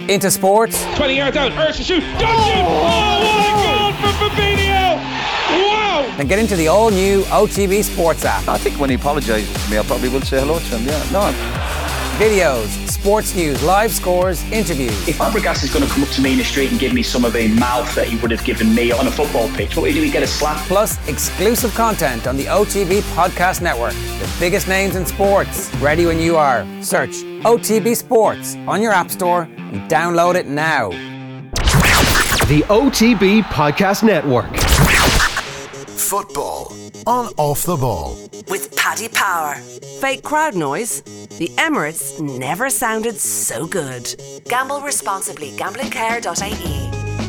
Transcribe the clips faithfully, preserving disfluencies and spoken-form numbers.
into sports. twenty yards out, Ursa shoot, Dungeon! Oh, what a goal for Fabinho! Wow! Then get into the all-new O T B Sports app. I think when he apologises to me, I probably will say hello to him, yeah. No. Videos, sports news, live scores, interviews. If Fabregas is going to come up to me in the street and give me some of the mouth that he would have given me on a football pitch, what would he do? He'd get a slap. Plus, exclusive content on the O T B Podcast Network. The biggest names in sports. Ready when you are. Search O T B Sports on your app store and download it now. The O T B Podcast Network. Football on Off the Ball. With Paddy Power. Fake crowd noise? The Emirates never sounded so good. Gamble responsibly. Gambling care dot I E.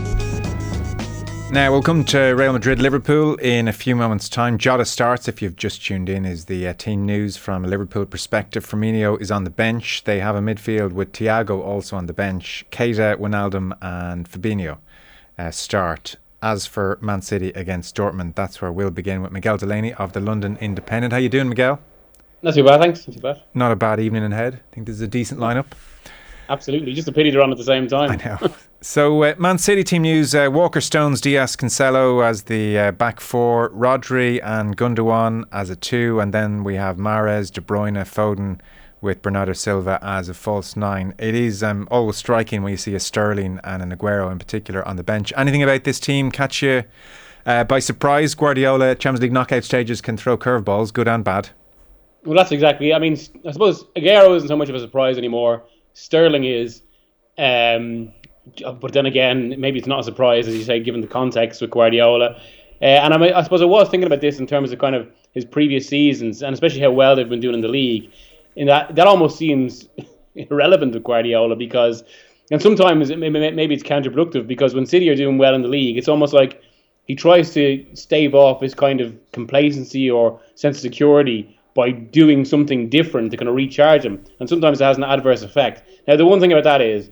Now we'll come to Real Madrid Liverpool in a few moments' time. Jota starts. If you've just tuned in, is the uh, team news from a Liverpool perspective. Firmino is on the bench. They have a midfield with Thiago also on the bench. Keita, Wijnaldum and Fabinho uh, start. As for Man City against Dortmund, that's where we'll begin with Miguel Delaney of the London Independent. How you doing, Miguel? Not too bad, thanks. Not too bad. Not a bad evening ahead. I think this is a decent lineup. Absolutely. Just a pity they're on at the same time. I know. So, uh, Man City team news, uh, Walker, Stones, Diaz, Cancelo as the uh, back four, Rodri and Gundogan as a two, and then we have Mahrez, De Bruyne, Foden with Bernardo Silva as a false nine. It is um, always striking when you see a Sterling and an Aguero in particular on the bench. Anything about this team catch you uh, by surprise? Guardiola, Champions League knockout stages can throw curveballs, good and bad. Well, that's exactly. I mean, I suppose Aguero isn't so much of a surprise anymore. Sterling is, um, but then again, maybe it's not a surprise, as you say, given the context with Guardiola. Uh, and I, mean, I suppose I was thinking about this in terms of kind of his previous seasons, and especially how well they've been doing in the league. In that, that almost seems irrelevant with Guardiola because, and sometimes it, maybe, maybe it's counterproductive because when City are doing well in the league, it's almost like he tries to stave off his kind of complacency or sense of security by doing something different to kind of recharge him. And sometimes it has an adverse effect. Now, the one thing about that is,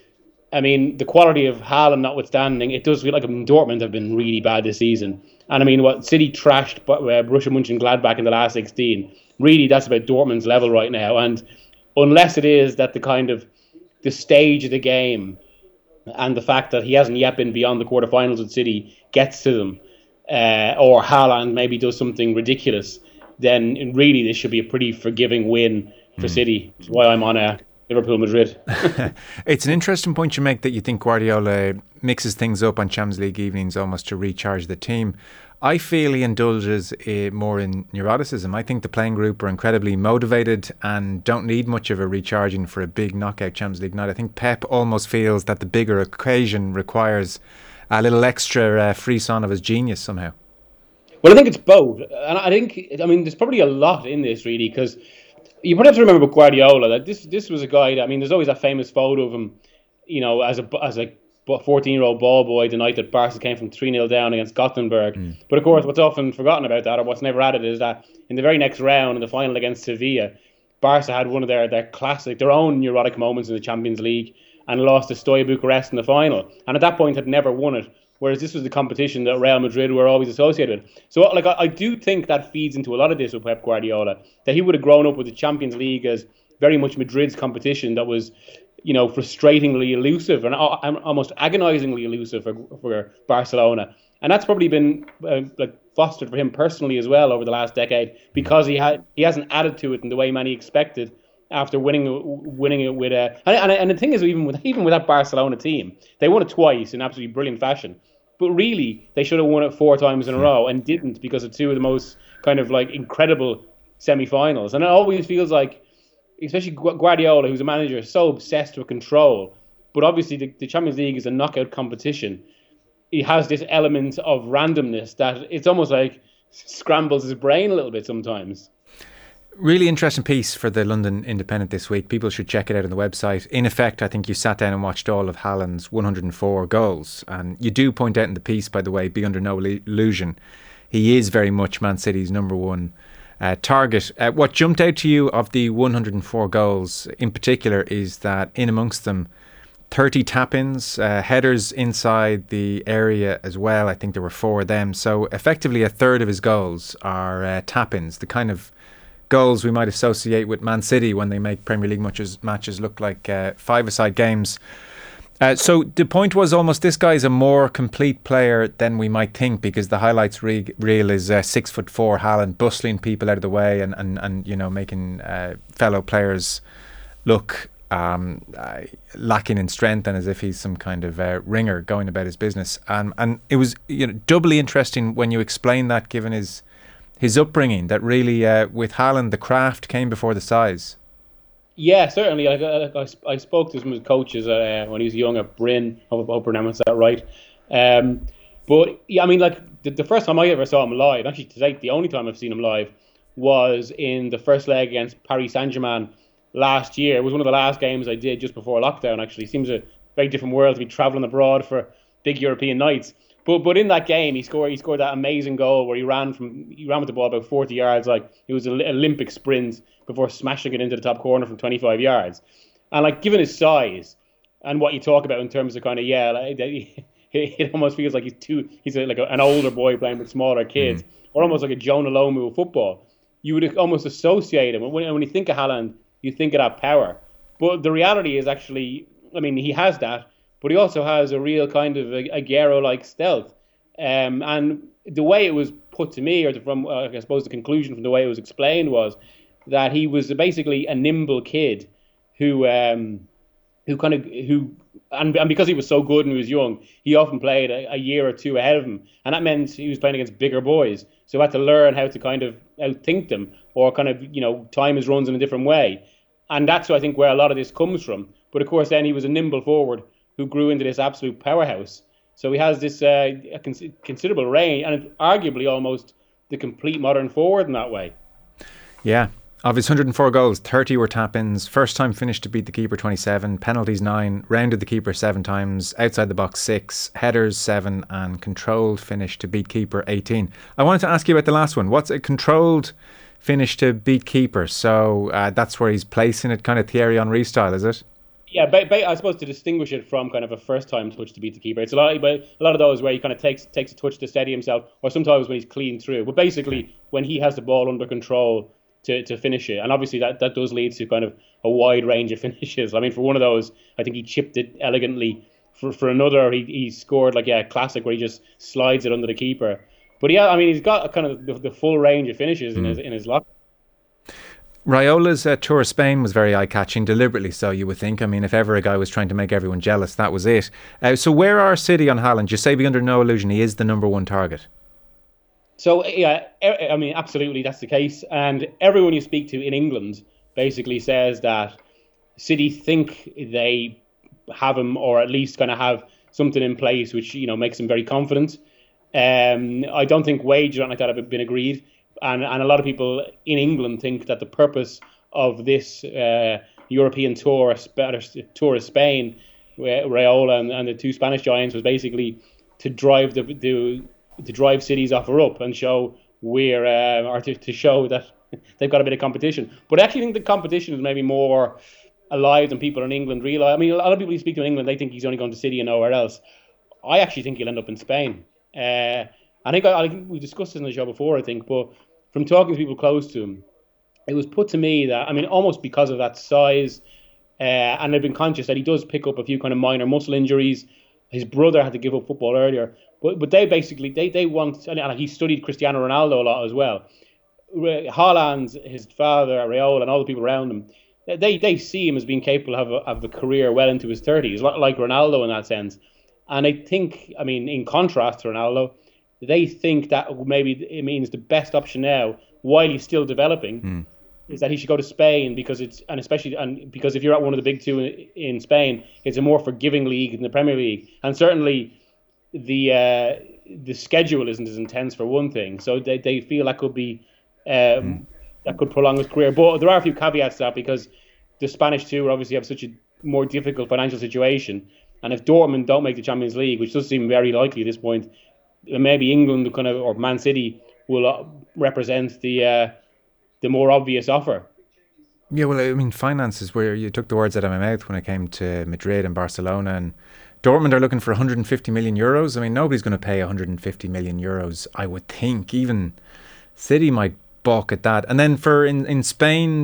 I mean, the quality of Haaland notwithstanding, it does feel like Dortmund have been really bad this season. And I mean, what City trashed uh, Borussia Mönchengladbach in the last sixteen, really that's about Dortmund's level right now. And unless it is that the kind of the stage of the game and the fact that he hasn't yet been beyond the quarterfinals with City gets to them, uh, or Haaland maybe does something ridiculous, then really this should be a pretty forgiving win for mm. City. That's why I'm on a Liverpool Madrid. It's an interesting point you make that you think Guardiola mixes things up on Champions League evenings almost to recharge the team. I feel he indulges uh, more in neuroticism. I think the playing group are incredibly motivated and don't need much of a recharging for a big knockout Champions League night. I think Pep almost feels that the bigger occasion requires a little extra uh, frisson of his genius somehow. Well, I think it's both. And I think, I mean, there's probably a lot in this really because you probably have to remember with Guardiola that this this was a guy that, I mean, there's always that famous photo of him, you know, as a as a fourteen-year-old ball boy the night that Barca came from three nil down against Gothenburg. Mm. But of course, what's often forgotten about that, or what's never added, is that in the very next round, in the final against Sevilla, Barca had one of their, their classic, their own neurotic moments in the Champions League and lost to Steaua Bucharest in the final. And at that point had never won it, whereas this was the competition that Real Madrid were always associated with. So like I, I do think that feeds into a lot of this with Pep Guardiola, that he would have grown up with the Champions League as very much Madrid's competition that was, you know, frustratingly elusive and almost agonizingly elusive for, for Barcelona. And that's probably been uh, like fostered for him personally as well over the last decade because he had he hasn't added to it in the way many expected after winning winning it with a and, and, and the thing is even with even with that Barcelona team, they won it twice in absolutely brilliant fashion. But really, they should have won it four times in a row and didn't because of two of the most kind of like incredible semi-finals. And it always feels like, especially Guardiola, who's a manager, so obsessed with control. But obviously, the, the Champions League is a knockout competition. He has this element of randomness that it's almost like scrambles his brain a little bit sometimes. Really interesting piece for the London Independent this week. People should check it out on the website. In effect, I think you sat down and watched all of Haaland's one hundred four goals. And you do point out in the piece, by the way, be under no illusion, he is very much Man City's number one uh, target. Uh, what jumped out to you of the one hundred four goals in particular is that in amongst them, thirty tap-ins, uh, headers inside the area as well. I think there were four of them. So effectively a third of his goals are uh, tap-ins, the kind of goals we might associate with Man City when they make Premier League matches, matches look like uh, five-a-side games. Uh, so the point was almost this guy's a more complete player than we might think, because the highlights re- reel is uh, six foot four Haaland bustling people out of the way and, and, and you know, making uh, fellow players look um, uh, lacking in strength and as if he's some kind of uh, ringer going about his business. Um, and it was, you know, doubly interesting when you explain that, given his his upbringing, that really uh, with Haaland the craft came before the size. Yeah, certainly. Like, I, I, I spoke to some of his coaches uh, when he was young at Bryn. I hope I pronounced that right. Um, but yeah, I mean, like the, the first time I ever saw him live, actually to date, the only time I've seen him live, was in the first leg against Paris Saint-Germain last year. It was one of the last games I did just before lockdown. Actually, it seems a very different world to be travelling abroad for big European nights. But but in that game, he scored he scored that amazing goal where he ran from he ran with the ball about forty yards, like it was an Olympic sprint, before smashing it into the top corner from twenty-five yards. And like, given his size and what you talk about in terms of kind of yeah, like, it almost feels like he's too he's a, like a, an older boy playing with smaller kids, mm. or almost like a Jonah Lomu of football. You would almost associate him when when you think of Haaland, you think of that power. But the reality is actually, I mean, he has that. But he also has a real kind of Aguero-like stealth. Um, and the way it was put to me, or from, uh, I suppose the conclusion from the way it was explained, was that he was basically a nimble kid who um, who kind of, who, and, and because he was so good and he was young, he often played a, a year or two ahead of him. And that meant he was playing against bigger boys. So he had to learn how to kind of outthink them, or kind of, you know, time his runs in a different way. And that's, I think, where a lot of this comes from. But of course, then he was a nimble forward who grew into this absolute powerhouse. So he has this uh, a cons- considerable range, and arguably almost the complete modern forward in that way. Yeah. Of his one hundred four goals, thirty were tap-ins, first time finish to beat the keeper twenty-seven, penalties nine, rounded the keeper seven times, outside the box six, headers seven, and controlled finish to beat keeper eighteen. I wanted to ask you about the last one. What's a controlled finish to beat keeper? So uh, that's where he's placing it, kind of Thierry Henry style, is it? Yeah, ba- ba- I suppose to distinguish it from kind of a first-time touch to beat the keeper. It's a lot, but a lot of those where he kind of takes takes a touch to steady himself, or sometimes when he's clean through. But basically, when he has the ball under control to, to finish it, and obviously that, that does lead to kind of a wide range of finishes. I mean, for one of those, I think he chipped it elegantly. For for another, he he scored like a yeah, classic where he just slides it under the keeper. But yeah, I mean, he's got a kind of the, the full range of finishes mm. in his in his locker. Raiola's uh, tour of Spain was very eye-catching, deliberately so, you would think. I mean, if ever a guy was trying to make everyone jealous, that was it. Uh, so where are City on Haaland? You say, be under no illusion, he is the number one target. So, yeah, I mean, absolutely, that's the case. And everyone you speak to in England basically says that City think they have him, or at least kind of have something in place which, you know, makes them very confident. Um, I don't think wages or anything like that have been agreed. And and a lot of people in England think that the purpose of this uh, European tour, tour of Spain, Raiola and, and the two Spanish giants, was basically to drive the, the to drive City's offer up and show we're uh, or to, to show that they've got a bit of competition. But I actually think the competition is maybe more alive than people in England realise. I mean, a lot of people who speak to in England, they think he's only going to City and nowhere else. I actually think he'll end up in Spain. Uh, I think I, I think we discussed this on the show before, I think, but from talking to people close to him, it was put to me that, I mean, almost because of that size, uh, and I've been conscious that he does pick up a few kind of minor muscle injuries. His brother had to give up football earlier, but but they basically, they, they want, and he studied Cristiano Ronaldo a lot as well. Haaland, his father, Raiola, and all the people around him, they they see him as being capable of a, of a career well into his thirties, like Ronaldo in that sense. And I think, I mean, in contrast to Ronaldo, they think that maybe it means the best option now, while he's still developing, mm. is that he should go to Spain, because it's, and especially, and because if you're at one of the big two in, in Spain, it's a more forgiving league than the Premier League, and certainly the uh, the schedule isn't as intense for one thing. So they they feel that could be um, mm. that could prolong his career. But there are a few caveats to that, because the Spanish tour obviously have such a more difficult financial situation, and if Dortmund don't make the Champions League, which does seem very likely at this point, maybe England kind of, or Man City will represent the uh, the more obvious offer. Yeah, well, I mean, finances, where you took the words out of my mouth when it came to Madrid and Barcelona, and Dortmund are looking for one hundred fifty million euros. I mean, nobody's going to pay one hundred fifty million euros, I would think. Even City might balk at that. And then for in, in Spain,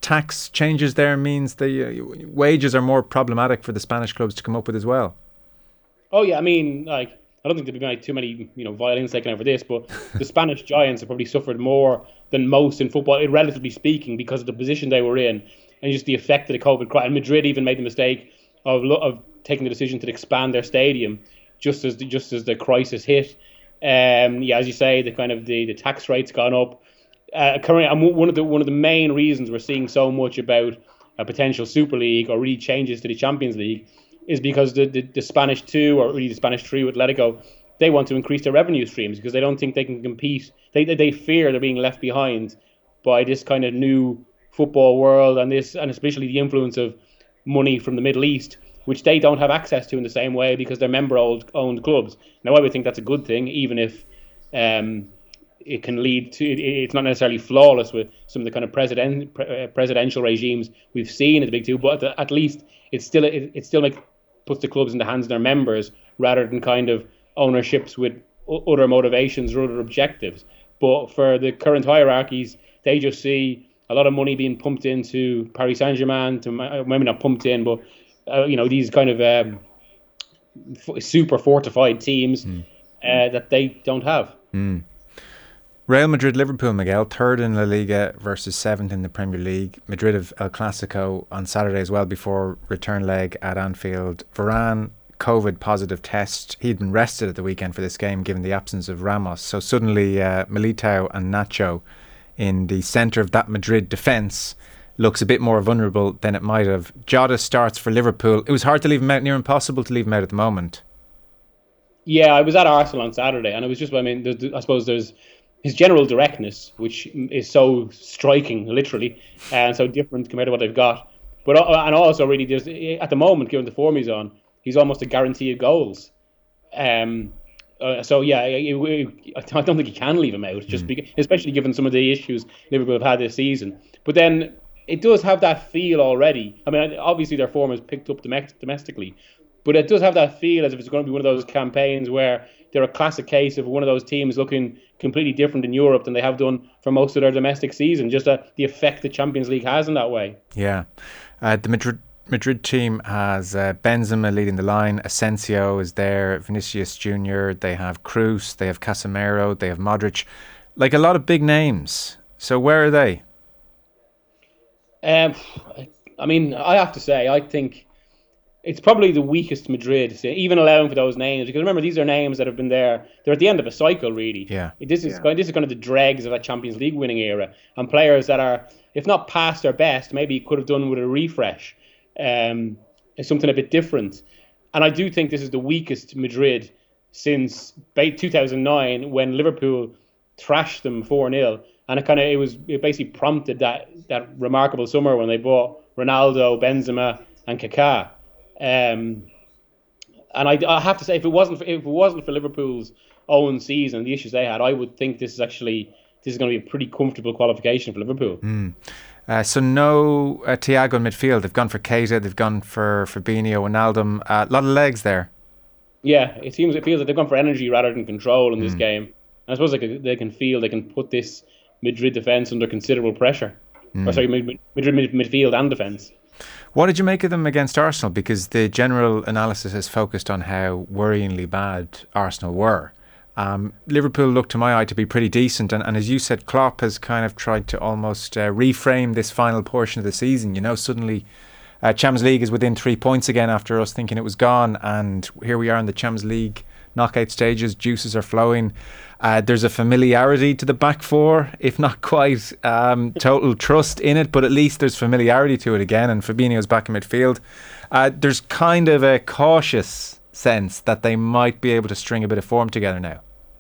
tax changes there means the uh, wages are more problematic for the Spanish clubs to come up with as well. Oh yeah, I mean, like I don't think there'd be like, too many, you know, violins taken over this, but the Spanish giants have probably suffered more than most in football, relatively speaking, because of the position they were in and just the effect of the COVID crisis. And Madrid even made the mistake of of taking the decision to expand their stadium just as the, just as the crisis hit. Um, yeah, as you say, the kind of the, the tax rate's gone up. Uh, currently, and one of the one of the main reasons we're seeing so much about a potential Super League or really changes to the Champions League is because the, the, the Spanish two, or really the Spanish three with Atletico, they want to increase their revenue streams because they don't think they can compete. They they, they fear they're being left behind by this kind of new football world and this, and especially the influence of money from the Middle East, which they don't have access to in the same way because they're member-owned clubs. Now, I would think that's a good thing, even if um, it can lead to, it, it's not necessarily flawless with some of the kind of president, pre, uh, presidential regimes we've seen at the Big Two, but at, at least it's still it, it still make, puts the clubs in the hands of their members rather than kind of ownerships with other motivations or other objectives. But for the current hierarchies, they just see a lot of money being pumped into Paris Saint-Germain, to maybe not pumped in, but uh, you know, these kind of um, f- super fortified teams mm. uh, that they don't have. Mm. Real Madrid, Liverpool, Miguel, third in La Liga versus seventh in the Premier League. Madrid have El Clasico on Saturday as well before return leg at Anfield. Varane, COVID positive test. He'd been rested at the weekend for this game given the absence of Ramos. So suddenly uh, Militao and Nacho in the centre of that Madrid defence looks a bit more vulnerable than it might have. Jota starts for Liverpool. It was hard to leave him out, near impossible to leave him out at the moment. Yeah, I was at Arsenal on Saturday, and it was just, I mean, I suppose there's his general directness, which is so striking, literally, and so different compared to what they've got. But and also, really, there's at the moment, given the form he's on, he's almost a guarantee of goals. Um, uh, so yeah, it, it, I don't think you can leave him out, just mm. because, especially given some of the issues Liverpool have had this season. But then it does have that feel already. I mean, obviously their form has picked up domestically, but it does have that feel as if it's going to be one of those campaigns where they're a classic case of one of those teams looking completely different in Europe than they have done for most of their domestic season. Just uh, the effect the Champions League has in that way. Yeah. Uh, the Madrid Madrid team has uh, Benzema leading the line. Asensio is there. Vinicius Junior They have Kroos. They have Casemiro. They have Modric. Like a lot of big names. So where are they? Um, I mean, I have to say, I think it's probably the weakest Madrid, even allowing for those names, because remember, these are names that have been there. They're at the end of a cycle, really. Yeah. This is yeah. this is kind of the dregs of that Champions League winning era, and players that are, if not past their best, maybe could have done with a refresh, um, something a bit different. And I do think this is the weakest Madrid since two thousand nine, when Liverpool thrashed them four nil. And it kind of it was it basically prompted that that remarkable summer when they bought Ronaldo, Benzema, and Kaká. Um, and I, I have to say, if it wasn't for, if it wasn't for Liverpool's own season, the issues they had, I would think this is actually this is going to be a pretty comfortable qualification for Liverpool. Mm. Uh, so no uh, Thiago in midfield. They've gone for Keita. They've gone for Fabinho, Wijnaldum. A uh, lot of legs there. Yeah, it seems it feels like they've gone for energy rather than control in this mm. game. And I suppose they can, they can feel they can put this Madrid defence under considerable pressure. Mm. Or sorry, Madrid mid- midfield and defence. What did you make of them against Arsenal? Because the general analysis has focused on how worryingly bad Arsenal were. Um, Liverpool looked to my eye to be pretty decent, and, and as you said, Klopp has kind of tried to almost uh, reframe this final portion of the season. You know, suddenly uh, Champions League is within three points again after us thinking it was gone, and here we are in the Champions League knockout stages. Juices are flowing. Uh, there's a familiarity to the back four, if not quite um, total trust in it, but at least there's familiarity to it again, and Fabinho's back in midfield. Uh, there's kind of a cautious sense that they might be able to string a bit of form together now.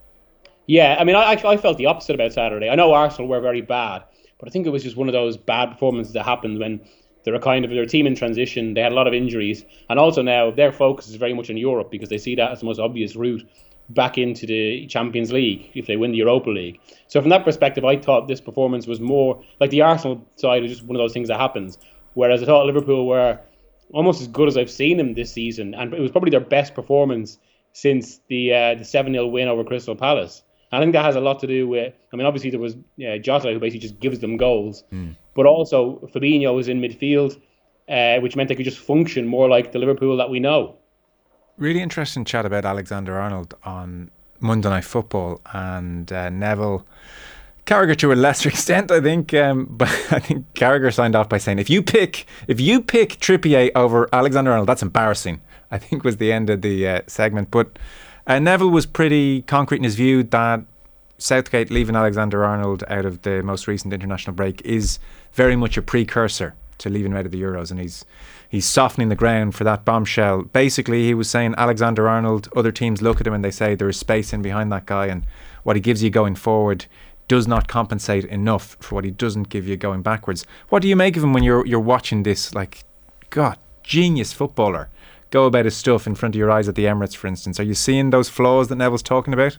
Yeah, I mean, I, I felt the opposite about Saturday. I know Arsenal were very bad, but I think it was just one of those bad performances that happened when they're a kind of their team in transition. They had a lot of injuries, and also now their focus is very much in Europe because they see that as the most obvious route back into the Champions League if they win the Europa League. So from that perspective, I thought this performance was more like the Arsenal side was just one of those things that happens. Whereas I thought Liverpool were almost as good as I've seen them this season, and it was probably their best performance since the uh, the seven nil win over Crystal Palace. I think that has a lot to do with, I mean, obviously there was uh, Jota, who basically just gives them goals. Mm. but also Fabinho was in midfield, uh, which meant they could just function more like the Liverpool that we know. Really interesting chat about Alexander-Arnold on Monday Night Football, and uh, Neville Carragher to a lesser extent, I think. Um, but I think Carragher signed off by saying, if you pick if you pick Trippier over Alexander-Arnold, that's embarrassing, I think was the end of the uh, segment. But uh, Neville was pretty concrete in his view that Southgate leaving Alexander-Arnold out of the most recent international break is very much a precursor to leaving him out of the Euros, and he's he's softening the ground for that bombshell. Basically, he was saying Alexander-Arnold, other teams look at him and they say there is space in behind that guy, and what he gives you going forward does not compensate enough for what he doesn't give you going backwards. What do you make of him when you're you're watching this, like, God, genius footballer go about his stuff in front of your eyes at the Emirates, for instance? Are you seeing those flaws that Neville's talking about?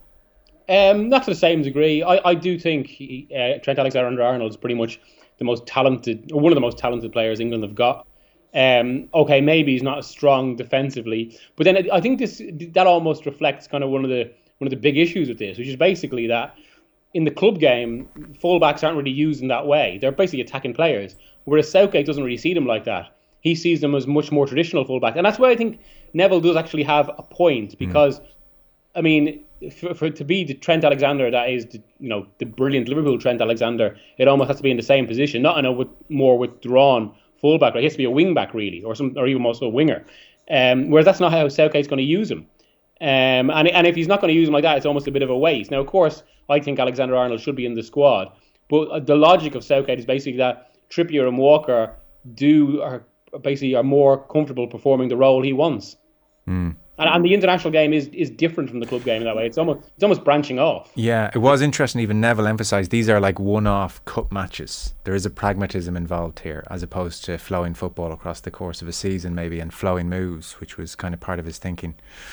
Um, not to the same degree. I, I do think he, uh, Trent Alexander-Arnold is pretty much the most talented, or one of the most talented players England have got. Um, okay, maybe he's not as strong defensively, but then I think this that almost reflects kind of one of the one of the big issues with this, which is basically that in the club game, fullbacks aren't really used in that way. They're basically attacking players, whereas Southgate doesn't really see them like that. He sees them as much more traditional fullbacks, and that's why I think Neville does actually have a point, because, mm. I mean, for, for to be the Trent Alexander that is, the, you know, the brilliant Liverpool Trent Alexander, it almost has to be in the same position, not in a with, more withdrawn fullback. Right? He has to be a wing back really, or some, or even also a winger. Um, whereas that's not how Southgate's going to use him. Um, and and if he's not going to use him like that, it's almost a bit of a waste. Now, of course, I think Alexander-Arnold should be in the squad, but the logic of Southgate is basically that Trippier and Walker do are basically are more comfortable performing the role he wants. Mm. And, and the international game is is different from the club game in that way. It's almost it's almost branching off. Yeah, it was interesting. Even Neville emphasised these are like one-off cup matches. There is a pragmatism involved here, as opposed to flowing football across the course of a season, maybe, and flowing moves, which was kind of part of his thinking.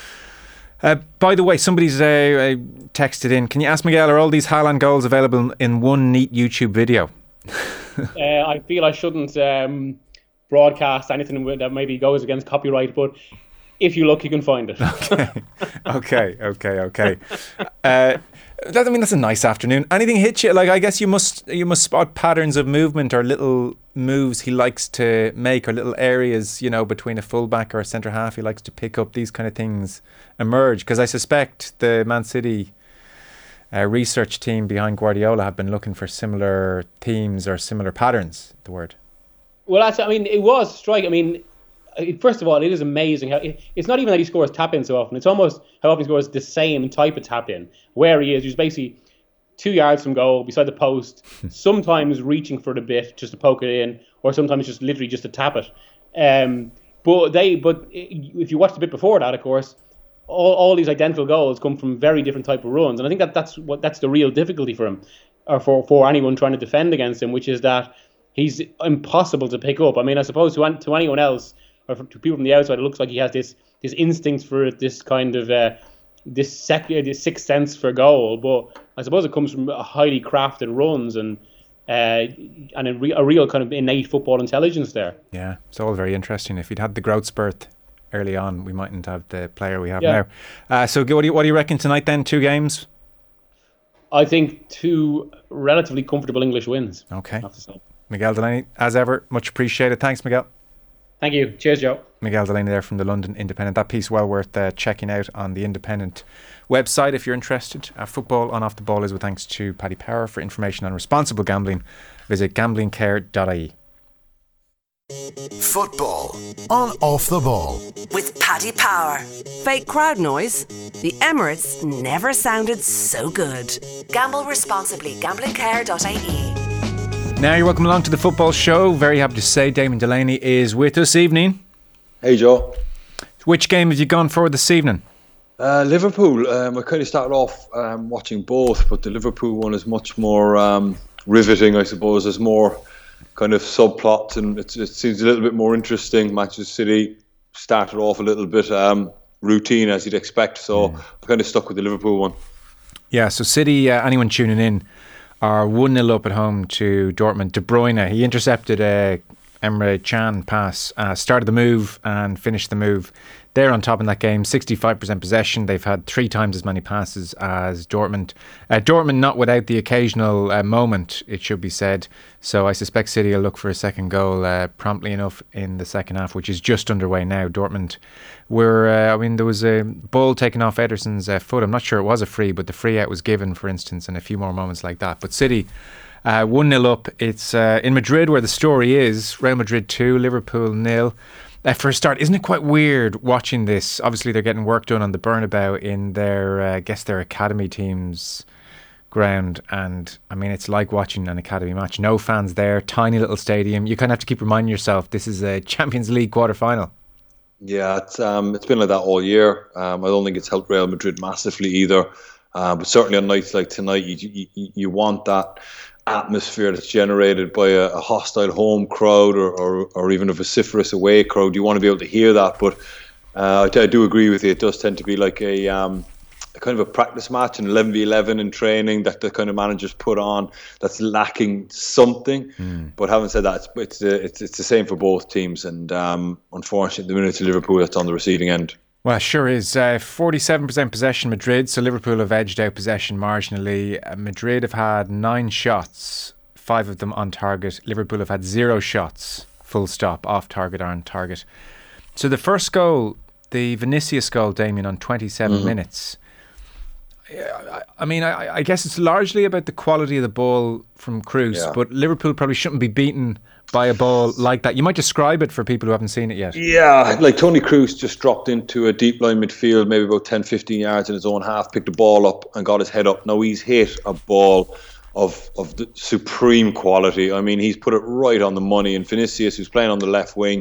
Uh, by the way, somebody's uh, uh, texted in. Can you ask Miguel, are all these Haaland goals available in one neat YouTube video? uh, I feel I shouldn't um, broadcast anything that maybe goes against copyright, but if you look, you can find it. Okay, okay, okay, okay. Uh, that, I mean, that's a nice afternoon. Anything hit you? Like, I guess you must you must spot patterns of movement or little moves he likes to make, or little areas, you know, between a fullback or a centre half he likes to pick up. These kind of things emerge, because I suspect the Man City uh, research team behind Guardiola have been looking for similar themes or similar patterns. The word. Well, that's, I mean, it was striking. I mean, first of all, it is amazing how it, it's not even that he scores tap in so often. It's almost how often he scores the same type of tap in, where he is. He's basically two yards from goal, beside the post, sometimes reaching for the bit just to poke it in, or sometimes just literally just to tap it. Um, but they, but if you watch the bit before that, of course, all, all these identical goals come from very different type of runs, and I think that that's what that's the real difficulty for him, or for for anyone trying to defend against him, which is that he's impossible to pick up. I mean, I suppose to to anyone else, or to people from the outside, it looks like he has this this instinct for this kind of uh, this sec- this sixth sense for goal. But I suppose it comes from highly crafted runs and uh, and a, re- a real kind of innate football intelligence there. Yeah, it's all very interesting. If he'd had the growth spurt early on, we mightn't have the player we have yeah. now. Uh, so what do you what do you reckon tonight then? Two games? I think two relatively comfortable English wins. Okay. Miguel Delaney, as ever, much appreciated. Thanks, Miguel. Thank you. Cheers, Joe. Miguel Delaney there from the London Independent. That piece well worth uh, checking out on the Independent website if you're interested. Uh, football on Off the Ball is with thanks to Paddy Power. For information on responsible gambling, visit gambling care dot I E. Football on Off the Ball with Paddy Power. Fake crowd noise? The Emirates never sounded so good. Gamble responsibly. gambling care dot I E. Now you're welcome along to the football show. Very happy to say Damon Delaney is with us. Evening. Hey Joe. Which game have you gone for this evening? Uh, Liverpool. Um, I kind of started off um, watching both, but the Liverpool one is much more um, riveting, I suppose. There's more kind of subplots, and it's, it seems a little bit more interesting. Manchester City started off a little bit um, routine, as you'd expect, so mm. I'm kind of stuck with the Liverpool one. Yeah, so City, uh, anyone tuning in, are one nil up at home to Dortmund. De Bruyne, he intercepted a Emre Can pass, uh, started the move and finished the move. They're on top in that game, sixty-five percent possession. They've had three times as many passes as Dortmund. Uh, Dortmund not without the occasional uh, moment, it should be said. So I suspect City will look for a second goal uh, promptly enough in the second half, which is just underway now. Dortmund were, uh, I mean, there was a ball taken off Ederson's uh, foot. I'm not sure it was a free, but the free out was given, for instance, and a few more moments like that. But City uh, one nil up. It's uh, in Madrid where the story is. Real Madrid two, Liverpool nil. Uh, for a start, isn't it quite weird watching this? Obviously, they're getting work done on the Bernabeu in their, uh, I guess, their academy team's ground. And, I mean, it's like watching an academy match. No fans there, tiny little stadium. You kind of have to keep reminding yourself this is a Champions League quarter-final. Yeah, it's um, it's been like that all year. Um, I don't think it's helped Real Madrid massively either. Uh, but certainly on nights like tonight, you, you, you want that atmosphere that's generated by a, a hostile home crowd or, or or even a vociferous away crowd. You want to be able to hear that, but uh, I, I do agree with you. It does tend to be like a, um, a kind of a practice match, an eleven v eleven in training that the kind of managers put on that's lacking something. Mm. But having said that, it's it's, uh, it's it's the same for both teams, and um, unfortunately, the minute to Liverpool, that's on the receiving end. Well, sure is. Uh, forty-seven percent possession Madrid, so Liverpool have edged out possession marginally. Uh, Madrid have had nine shots, five of them on target. Liverpool have had zero shots, full stop, off target or on target. So the first goal, the Vinicius goal, Damien, on twenty-seven mm-hmm. minutes. I, I mean, I, I guess it's largely about the quality of the ball from Kroos, yeah. but Liverpool probably shouldn't be beaten by a ball like that. You might describe it for people who haven't seen it yet. Yeah, like Toni Kroos just dropped into a deep line midfield, maybe about ten, fifteen yards in his own half, picked the ball up and got his head up. Now he's hit a ball of of the supreme quality. I mean, he's put it right on the money. And Vinicius, who's playing on the left wing,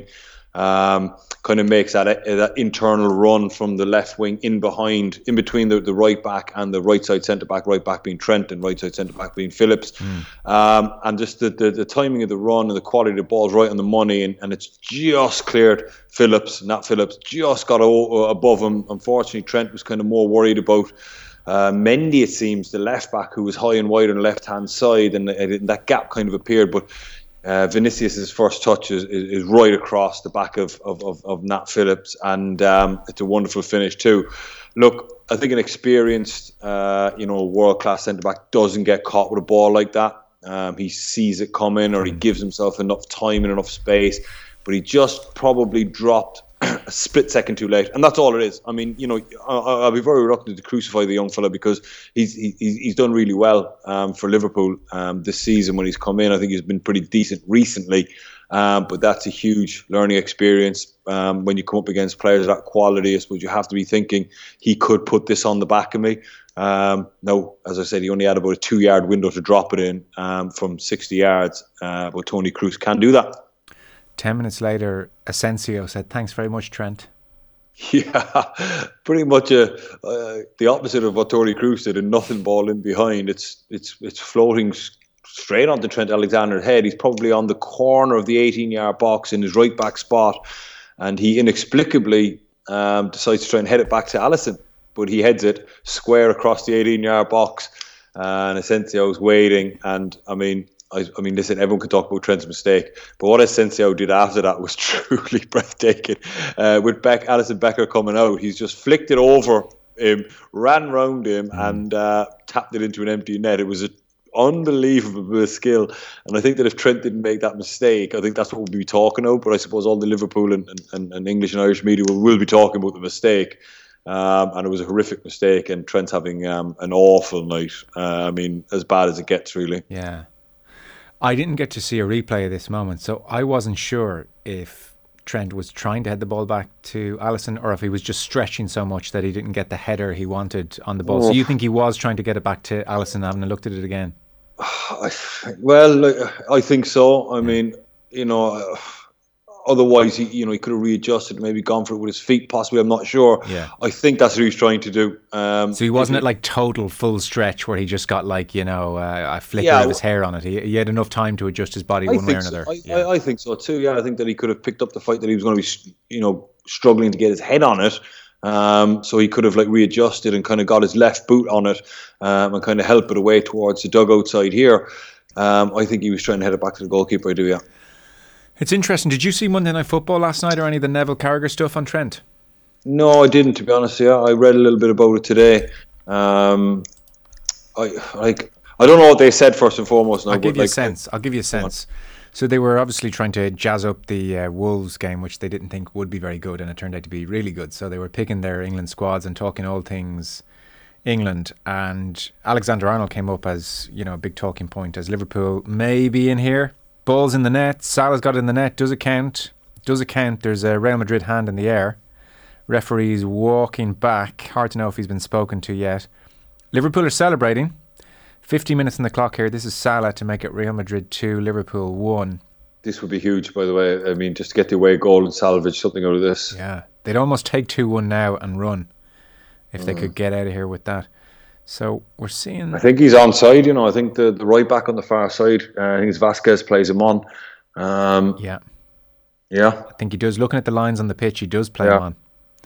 um, kind of makes that uh, that internal run from the left wing in behind, in between the, the right back and the right side centre back, right back being Trent and right side centre back being Phillips. Mm. Um, and just the, the, the timing of the run and the quality of the ball is right on the money, and, and it's just cleared Phillips, not Phillips, just got o- above him. Unfortunately, Trent was kind of more worried about uh, Mendy, it seems, the left back, who was high and wide on the left hand side, and, and that gap kind of appeared. But Uh, Vinicius' first touch is, is, is right across the back of, of, of, of Nat Phillips, and um, it's a wonderful finish too. Look, I think an experienced, uh, you know, world-class centre-back doesn't get caught with a ball like that. Um, he sees it coming, or he gives himself enough time and enough space, but he just probably dropped a split second too late, and that's all it is. I mean, you know, I'll, I'll be very reluctant to crucify the young fella, because he's he, he's done really well um, for Liverpool um, this season when he's come in. I think he's been pretty decent recently, um, but that's a huge learning experience. Um, when you come up against players of that quality, I suppose you have to be thinking he could put this on the back of me. Um, no, as I said, he only had about a two-yard window to drop it in um, from sixty yards, uh, but Toni Kroos can do that. Ten minutes later, Asensio said, "Thanks very much, Trent." Yeah, pretty much a, uh, the opposite of what Toni Kroos did, a nothing ball in behind. It's it's it's floating straight onto Trent Alexander's head. He's probably on the corner of the eighteen-yard box in his right back spot, and he inexplicably um, decides to try and head it back to Alisson, but he heads it square across the eighteen-yard box, and Asensio's waiting. And I mean, I, I mean, listen, everyone can talk about Trent's mistake, but what Asensio did after that was truly breathtaking. Uh, with Beck, Alisson Becker coming out, he's just flicked it over him, ran round him, mm. and uh, tapped it into an empty net. It was an unbelievable bit of skill, and I think that if Trent didn't make that mistake, I think that's what we'll be talking about. But I suppose all the Liverpool and, and, and English and Irish media will, will be talking about the mistake. Um, and it was a horrific mistake, and Trent's having um, an awful night. Uh, I mean, as bad as it gets, really. Yeah. I didn't get to see a replay of this moment, so I wasn't sure if Trent was trying to head the ball back to Alisson, or if he was just stretching so much that he didn't get the header he wanted on the ball. Oh. So you think he was trying to get it back to Alisson, having looked at it again? Well, I think so. I mean, you know, otherwise, he, you know, he could have readjusted, maybe gone for it with his feet, possibly. I'm not sure. Yeah. I think that's what he's trying to do. Um, so he wasn't at like total full stretch where he just got like, you know, uh, a flicker yeah, of his hair on it. He, he had enough time to adjust his body I one way or another. So. I, yeah. I, I think so too. Yeah, I think that he could have picked up the fight that he was going to be, you know, struggling to get his head on it. Um, so he could have like readjusted and kind of got his left boot on it um, and kind of help it away towards the dugout side here. Um, I think he was trying to head it back to the goalkeeper. I do, yeah. It's interesting. Did you see Monday Night Football last night, or any of the Neville Carragher stuff on Trent? No, I didn't, to be honest. Yeah, I read a little bit about it today. Um, I like. I don't know what they said first and foremost. I'll give you like, a sense. I'll give you a sense. So they were obviously trying to jazz up the uh, Wolves game, which they didn't think would be very good, and it turned out to be really good. So they were picking their England squads and talking all things England. And Alexander-Arnold came up as, you know, a big talking point as Liverpool may be in here. Ball's in the net. Salah's got it in the net. Does it count? Does it count? There's a Real Madrid hand in the air. Referee's walking back. Hard to know if he's been spoken to yet. Liverpool are celebrating. fifty minutes on the clock here. This is Salah to make it Real Madrid two, Liverpool one. This would be huge, by the way. I mean, just to get the away goal and salvage something out of this. Yeah, they'd almost take two one now and run if mm. they could get out of here with that. So we're seeing... I think he's onside, you know. I think the, the right back on the far side, uh, I think it's Vasquez plays him on. Um, yeah. Yeah. I think he does. Looking at the lines on the pitch, he does play yeah. him on.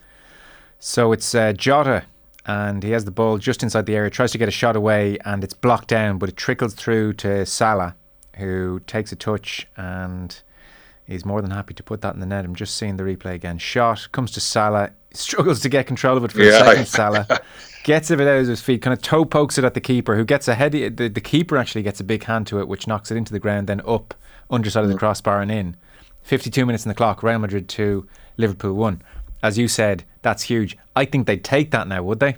So it's uh, Jota, and he has the ball just inside the area, tries to get a shot away, and it's blocked down, but it trickles through to Salah, who takes a touch, and he's more than happy to put that in the net. I'm just seeing the replay again. Shot, comes to Salah, struggles to get control of it for yeah. a second, Salah. Gets it out of his feet, kind of toe pokes it at the keeper, who gets a head. The, the keeper actually gets a big hand to it, which knocks it into the ground, then up, underside of the crossbar and in. fifty-two minutes on the clock, Real Madrid two, Liverpool one. As you said, that's huge. I think they'd take that now, would they?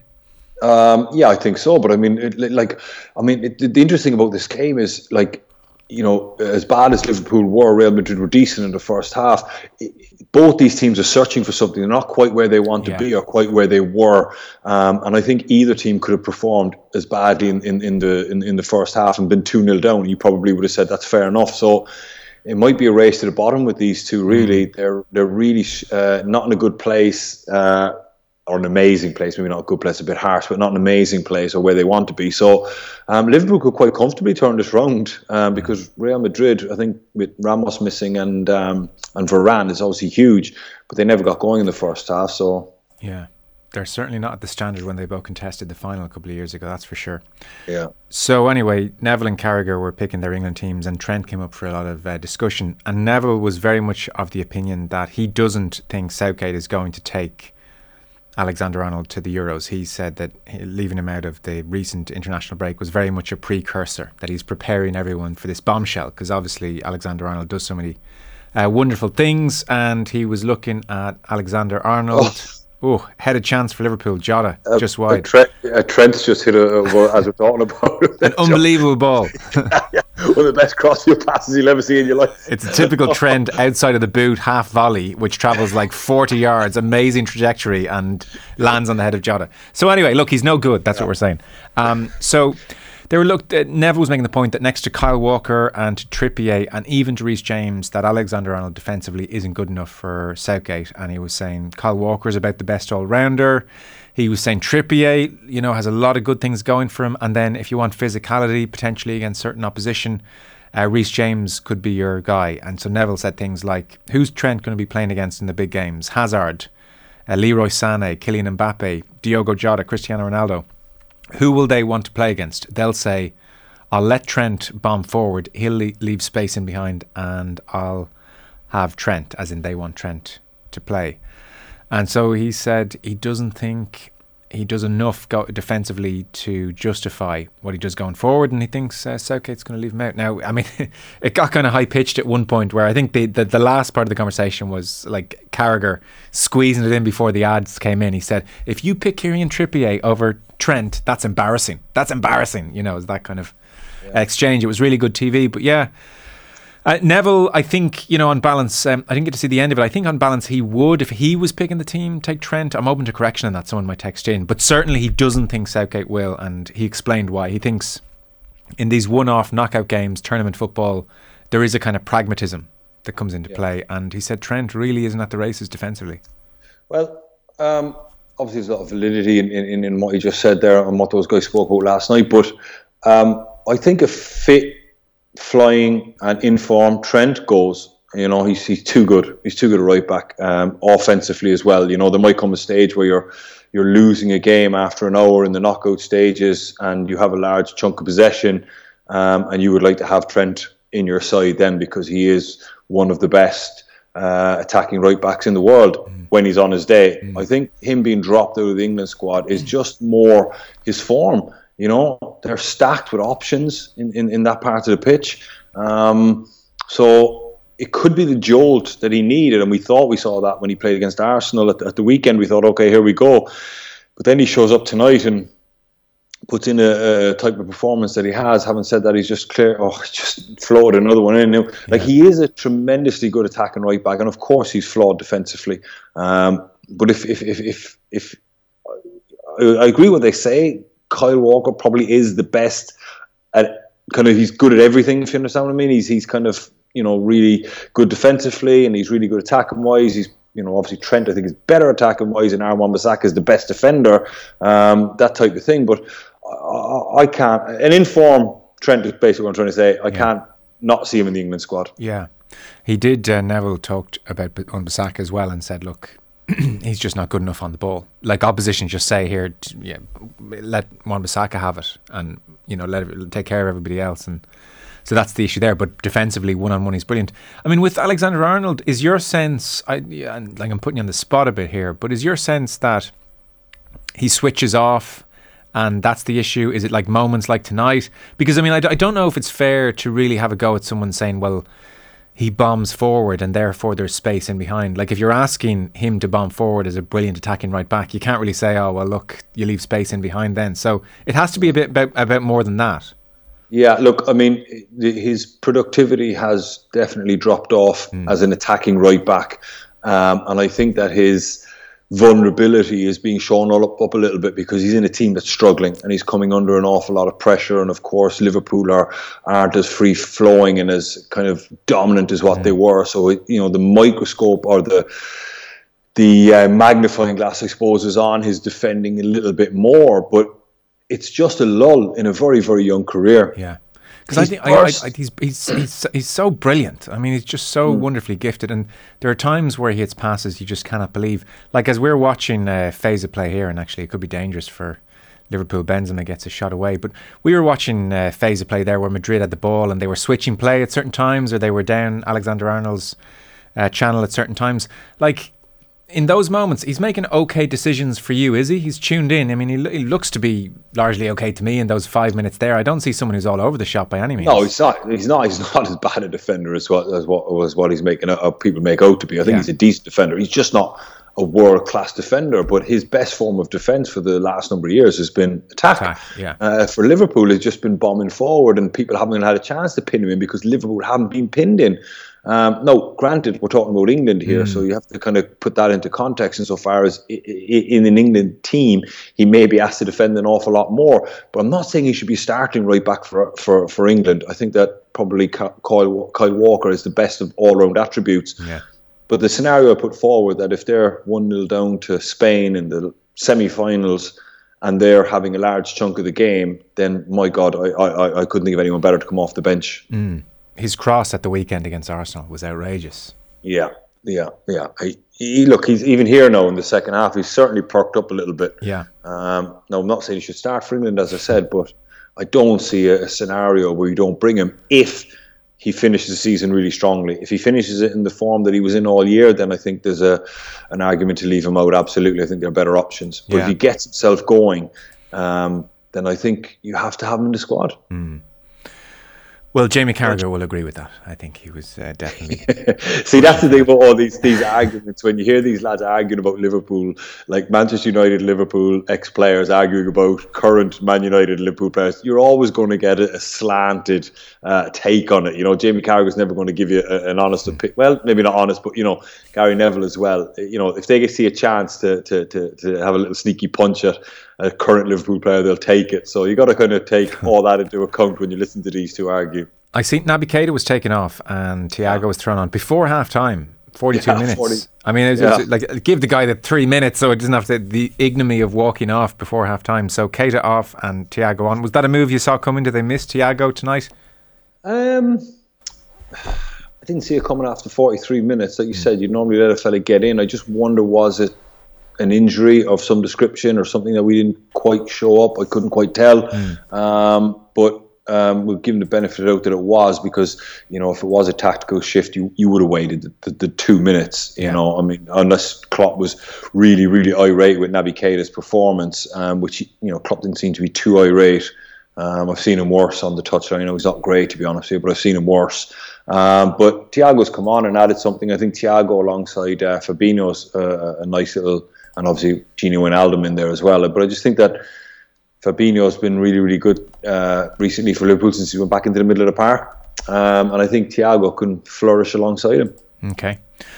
Um, yeah, I think so. But I mean, it, like, I mean, it, the interesting about this game is, like, you know, as bad as Liverpool were, Real Madrid were decent in the first half. It, both these teams are searching for something. They're not quite where they want to yeah. be or quite where they were. Um, and I think either team could have performed as badly in, in, in the in, in the first half and been two nil down. You probably would have said that's fair enough. So it might be a race to the bottom with these two. Really, mm. they're they're really uh, not in a good place. Uh, or an amazing place, maybe not a good place, a bit harsh, but not an amazing place or where they want to be. So um, Liverpool could quite comfortably turn this round um, because Real Madrid, I think with Ramos missing and um, and Varane is obviously huge, but they never got going in the first half. So yeah, they're certainly not at the standard when they both contested the final a couple of years ago, that's for sure. Yeah. So anyway, Neville and Carragher were picking their England teams, and Trent came up for a lot of uh, discussion, and Neville was very much of the opinion that he doesn't think Southgate is going to take Alexander-Arnold to the Euros. He said that leaving him out of the recent international break was very much a precursor, that he's preparing everyone for this bombshell, because obviously Alexander-Arnold does so many uh, wonderful things, and he was looking at Alexander-Arnold. Oh. Oh, had a chance for Liverpool. Jota, uh, just wide. A Trent, a Trent's just hit a, a as we're talking about. An unbelievable ball. yeah, yeah. One of the best cross-field passes you'll ever see in your life. It's a typical Trent outside of the boot, half volley, which travels like forty yards, amazing trajectory, and lands on the head of Jota. So anyway, look, he's no good. That's yeah. what we're saying. Um, so they were looked. Uh, Neville was making the point that next to Kyle Walker and to Trippier and even to Reece James, that Alexander-Arnold defensively isn't good enough for Southgate. And he was saying Kyle Walker is about the best all-rounder. He was saying Trippier, you know, has a lot of good things going for him. And then if you want physicality potentially against certain opposition, uh, Reece James could be your guy. And so Neville said things like, who's Trent going to be playing against in the big games? Hazard, uh, Leroy Sané, Kylian Mbappe, Diogo Jota, Cristiano Ronaldo. Who will they want to play against? They'll say, I'll let Trent bomb forward, he'll leave space in behind, and I'll have Trent, as in they want Trent to play. And so he said he doesn't think he does enough go defensively to justify what he does going forward, and he thinks uh, Southgate's going to leave him out. Now, I mean, it got kind of high-pitched at one point where I think the, the, the last part of the conversation was like Carragher squeezing it in before the ads came in. He said, if you pick Kieran Trippier over Trent, that's embarrassing. That's embarrassing, you know, is that kind of yeah. exchange. It was really good T V, but yeah. Uh, Neville, I think, you know, on balance, um, I didn't get to see the end of it. I think on balance he would, if he was picking the team, take Trent. I'm open to correction on that. Someone might text in. But certainly he doesn't think Southgate will, and he explained why. He thinks in these one-off knockout games, tournament football, there is a kind of pragmatism that comes into yeah. play. And he said Trent really isn't at the races defensively. Well, um, obviously there's a lot of validity in, in, in what he just said there and what those guys spoke about last night. But um, I think a fit, flying and in form Trent goes, you know, he's he's too good. He's too good a right back, um, offensively as well. You know, there might come a stage where you're you're losing a game after an hour in the knockout stages, and you have a large chunk of possession, um, and you would like to have Trent in your side then because he is one of the best uh, attacking right backs in the world mm. when he's on his day. Mm. I think him being dropped out of the England squad is just more his form. You know, they're stacked with options in, in, in that part of the pitch. Um, so it could be the jolt that he needed, and we thought we saw that when he played against Arsenal at, at the weekend. We thought, okay, here we go. But then he shows up tonight and puts in a, a type of performance that he has. Having said that, he's just clear. Oh, just floated another one in. Like yeah. He is a tremendously good attacking right back, and of course he's flawed defensively. Um, but if if if if, if I, I agree with what they say, Kyle Walker probably is the best at kind of. He's good at everything. If you understand what I mean, he's he's kind of you know really good defensively, and he's really good attacking wise. He's You know, obviously Trent, I think, is better attacking wise, and Aaron Wan-Bissaka is the best defender, um, that type of thing. But I, I can't. And in form, Trent is basically what I'm trying to say. I yeah. can't not see him in the England squad. Yeah, he did. Uh, Neville talked about Wan-Bissaka as well and said, "Look, he's just not good enough on the ball. Like opposition, just say here, yeah, let Wan-Bissaka have it, and you know, let it, take care of everybody else." And so that's the issue there. But defensively, one-on-one, he's brilliant. I mean, with Alexander-Arnold, is your sense, I, yeah, like I'm putting you on the spot a bit here, but is your sense that he switches off and that's the issue? Is it like moments like tonight? Because, I mean, I, d- I don't know if it's fair to really have a go at someone saying, well, he bombs forward and therefore there's space in behind. Like if you're asking him to bomb forward as a brilliant attacking right back, you can't really say, oh, well, look, you leave space in behind then. So it has to be a bit about, about more than that. Yeah, look, I mean, his productivity has definitely dropped off mm. as an attacking right back. Um, and I think that his vulnerability is being shown all up, up a little bit because he's in a team that's struggling and he's coming under an awful lot of pressure. And of course, Liverpool are, aren't as free-flowing and as kind of dominant as what mm. they were. So, it, you know, the microscope or the the uh, magnifying glass, I suppose, is on his defending a little bit more. But it's just a lull in a very, very young career. Yeah, because I think I, I, I, he's he's he's he's so brilliant. I mean, he's just so mm. wonderfully gifted. And there are times where he hits passes you just cannot believe. Like as we're watching uh, phase of play here, and actually it could be dangerous for Liverpool. Benzema gets a shot away, but we were watching uh, phase of play there where Madrid had the ball and they were switching play at certain times, or they were down Alexander-Arnold's uh, channel at certain times. Like, in those moments, he's making okay decisions for you, is he? He's tuned in. I mean, he, he looks to be largely okay to me in those five minutes there. I don't see someone who's all over the shop by any means. No, he's not. He's not. He's not as bad a defender as what as what, as what he's making uh, people make out to be. I think yeah. he's a decent defender. He's just not a world class defender. But his best form of defence for the last number of years has been attack. attack yeah. uh, for Liverpool, it's just been bombing forward, and people haven't had a chance to pin him in because Liverpool haven't been pinned in. Um, no, granted, we're talking about England here, mm. so you have to kind of put that into context insofar as in an England team, he may be asked to defend an awful lot more. But I'm not saying he should be starting right back for for, for England. I think that probably Kyle, Kyle Walker is the best of all-round attributes. Yeah. But the scenario I put forward that if they're one nil down to Spain in the semi-finals and they're having a large chunk of the game, then, my God, I, I, I couldn't think of anyone better to come off the bench. Mm. His cross at the weekend against Arsenal was outrageous. Yeah, yeah, yeah. He, he, look, he's even here now in the second half. He's certainly perked up a little bit. Yeah. Um, now, I'm not saying he should start for England, as I said, but I don't see a, a scenario where you don't bring him if he finishes the season really strongly. If he finishes it in the form that he was in all year, then I think there's a an argument to leave him out. Absolutely, I think there are better options. But yeah. if he gets himself going, um, then I think you have to have him in the squad. Mm. Well, Jamie Carragher will agree with that. I think he was uh, definitely... See, that's the thing about all these these arguments. When you hear these lads arguing about Liverpool, like Manchester United, Liverpool ex-players arguing about current Man United, Liverpool players, you're always going to get a, a slanted uh, take on it. You know, Jamie Carragher's never going to give you a, an honest opinion. Well, maybe not honest, but, you know, Gary Neville as well. You know, if they see a chance to, to, to, to have a little sneaky punch at a current Liverpool player, they'll take it. So you got to kind of take all that into account when you listen to these two argue. I see Naby Keita was taken off and Thiago was thrown on before half time. forty-two yeah, minutes. forty I mean, it was, yeah. it was like give the guy the three minutes so it doesn't have to, the ignominy of walking off before half time. So Keita off and Thiago on. Was that a move you saw coming? Did they miss Thiago tonight? Um, I didn't see it coming after forty-three minutes. Like you mm. said, you'd normally let a fella get in. I just wonder, was it an injury of some description or something that we didn't quite show up? I couldn't quite tell. Mm. Um, but um, we'll give him the benefit of the doubt that it was, because, you know, if it was a tactical shift, you, you would have waited the, the, the two minutes, you yeah. know, I mean, unless Klopp was really, really irate with Naby Keita's performance, um, which, you know, Klopp didn't seem to be too irate. Um, I've seen him worse on the touchline. You know, he's not great, to be honest with you, but I've seen him worse. Um, but Thiago's come on and added something. I think Thiago alongside uh, Fabinho's uh, a nice little, and obviously Gino Wijnaldum in there as well. But I just think that Fabinho's been really, really good uh, recently for Liverpool since he went back into the middle of the park. Um, and I think Thiago can flourish alongside him. Okay.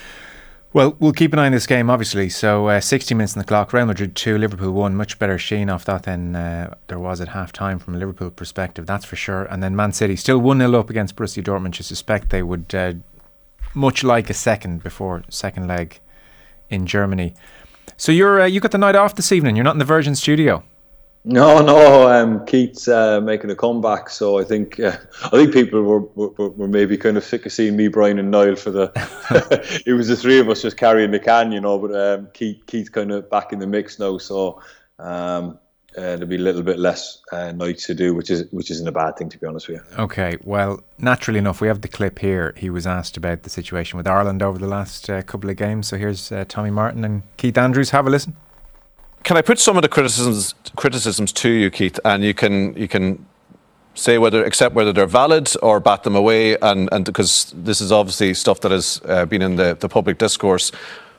Well, we'll keep an eye on this game, obviously. So, uh, sixty minutes on the clock. Real Madrid two, Liverpool one. Much better sheen off that than uh, there was at half-time from a Liverpool perspective, that's for sure. And then Man City still one nil up against Borussia Dortmund. You suspect they would, uh, much like a second before second leg in Germany. So, you're uh, you got the night off this evening. You're not in the Virgin studio. No, no. Um, Keith's uh, making a comeback, so I think uh, I think people were, were were maybe kind of sick of seeing me, Brian, and Niall for the. It was the three of us just carrying the can, you know. But um, Keith Keith's kind of back in the mix now, so um, uh, there'll be a little bit less uh, nights to do, which is which isn't a bad thing, to be honest with you. Okay, well, naturally enough, we have the clip here. He was asked about the situation with Ireland over the last uh, couple of games. So here's uh, Tommy Martin and Keith Andrews. Have a listen. Can I put some of the criticisms criticisms to you, Keith, and you can you can say whether accept whether they're valid or bat them away, and, and because this is obviously stuff that has uh, been in the, the public discourse.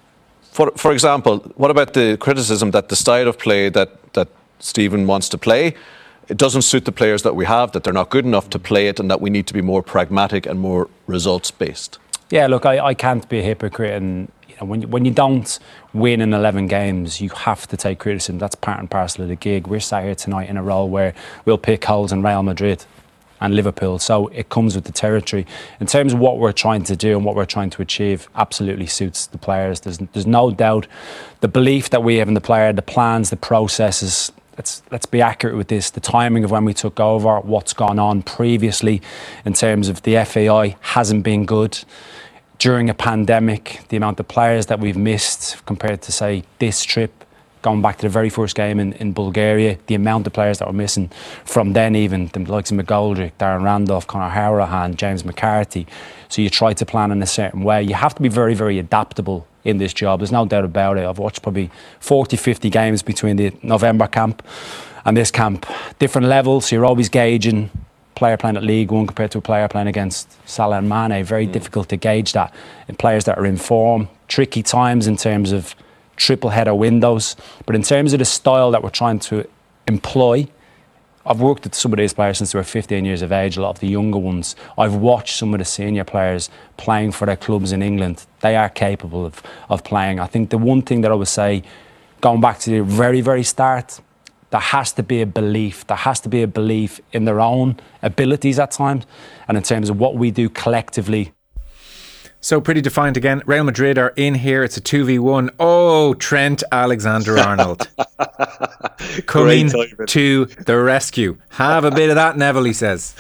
For for example, what about the criticism that the style of play that, that Stephen wants to play, it doesn't suit the players that we have, that they're not good enough to play it, and that we need to be more pragmatic and more results based? Yeah, look, I, I can't be a hypocrite, and you know, when you, when you don't win in eleven games, you have to take criticism. That's part and parcel of the gig. We're sat here tonight in a role where we'll pick holes in Real Madrid and Liverpool, so it comes with the territory. In terms of what we're trying to do and what we're trying to achieve, absolutely suits the players. There's there's no doubt. The belief that we have in the player, the plans, the processes. Let's let's be accurate with this. The timing of when we took over, what's gone on previously in terms of the F A I hasn't been good. During a pandemic, the amount of players that we've missed compared to, say, this trip, going back to the very first game in, in Bulgaria, the amount of players that were missing from then, even the likes of McGoldrick, Darren Randolph, Conor Howrahan, James McCarthy. So you try to plan in a certain way. You have to be very, very adaptable in this job. There's no doubt about it. I've watched probably forty, fifty games between the November camp and this camp. Different levels, so you're always gauging player playing at League One compared to a player playing against Salah and Mane. Very mm. difficult to gauge that in players that are in form. Tricky times in terms of triple header windows. But in terms of the style that we're trying to employ, I've worked with some of these players since they were fifteen years of age, a lot of the younger ones. I've watched some of the senior players playing for their clubs in England. They are capable of, of playing. I think the one thing that I would say, going back to the very, very start, there has to be a belief. There has to be a belief in their own abilities at times and in terms of what we do collectively. So pretty defined again. Real Madrid are in here. It's a two v one. Oh, Trent Alexander-Arnold coming to the rescue. Have a bit of that, Neville, he says.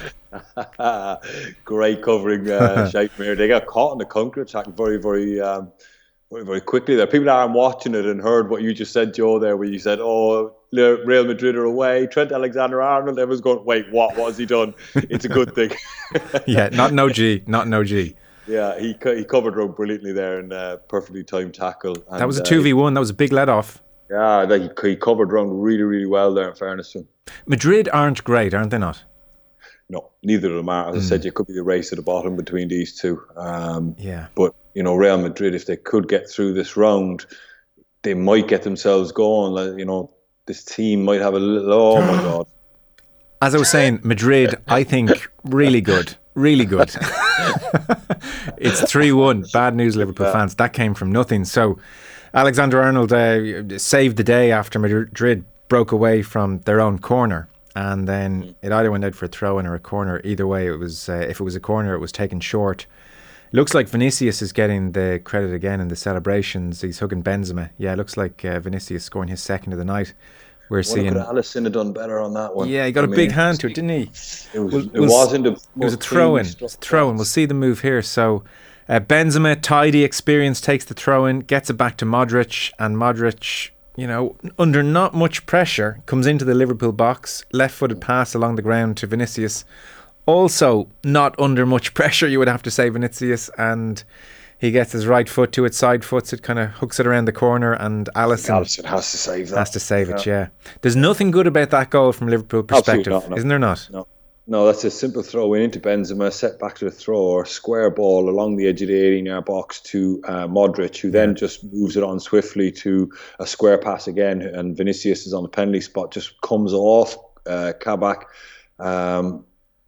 Great covering, uh, Sheikh Mir. They got caught in the counter attack very, very... Um, Very, very quickly there. People aren't watching it and heard what you just said, Joe, there, where you said, oh, Real Madrid are away, Trent Alexander-Arnold. Everyone's going, wait, what? What has he done? It's a good thing. Yeah, not no G, not no G. Yeah, he he covered Rowe brilliantly there and uh, perfectly timed tackle. And, that was a two v one. Uh, that was a big let off. Yeah, like he covered round really, really well there, in fairness to him. Madrid aren't great, aren't they not? No, neither of them are. As mm. I said, you could be the race at the bottom between these two. Um, yeah. But, you know, Real Madrid, if they could get through this round, they might get themselves going. Like, you know, this team might have a little, oh my God. As I was saying, Madrid, I think, really good. Really good. It's three one. Bad news, Liverpool yeah. fans. That came from nothing. So, Alexander-Arnold uh, saved the day after Madrid broke away from their own corner. And then it either went out for a throw-in or a corner. Either way, it was. Uh, if it was a corner, it was taken short. Looks like Vinicius is getting the credit again in the celebrations. He's hugging Benzema. Yeah, it looks like uh, Vinicius scoring his second of the night. We're what seeing. Could Alisson have done better on that one? Yeah, he got I a mean, big hand to it, didn't he? It was. We'll, it we'll, wasn't. It was a throw-in. It was a throw-in. We'll see the move here. So, uh, Benzema, tidy experience, takes the throw-in, gets it back to Modric, and Modric you know, under not much pressure, comes into the Liverpool box, left-footed pass along the ground to Vinicius. Also, not under much pressure, you would have to say, Vinicius, and he gets his right foot to it, side foots it, kind of hooks it around the corner, and Alisson, Alisson has to save that. Has to save it, yeah. yeah. There's nothing good about that goal from Liverpool perspective, not, no. isn't there not? No. No, that's a simple throw in into Benzema, set back to the throw, or square ball along the edge of the eighteen-yard box to uh, Modric, who then yeah. just moves it on swiftly to a square pass again, and Vinicius is on the penalty spot, just comes off uh, Kabak. Um,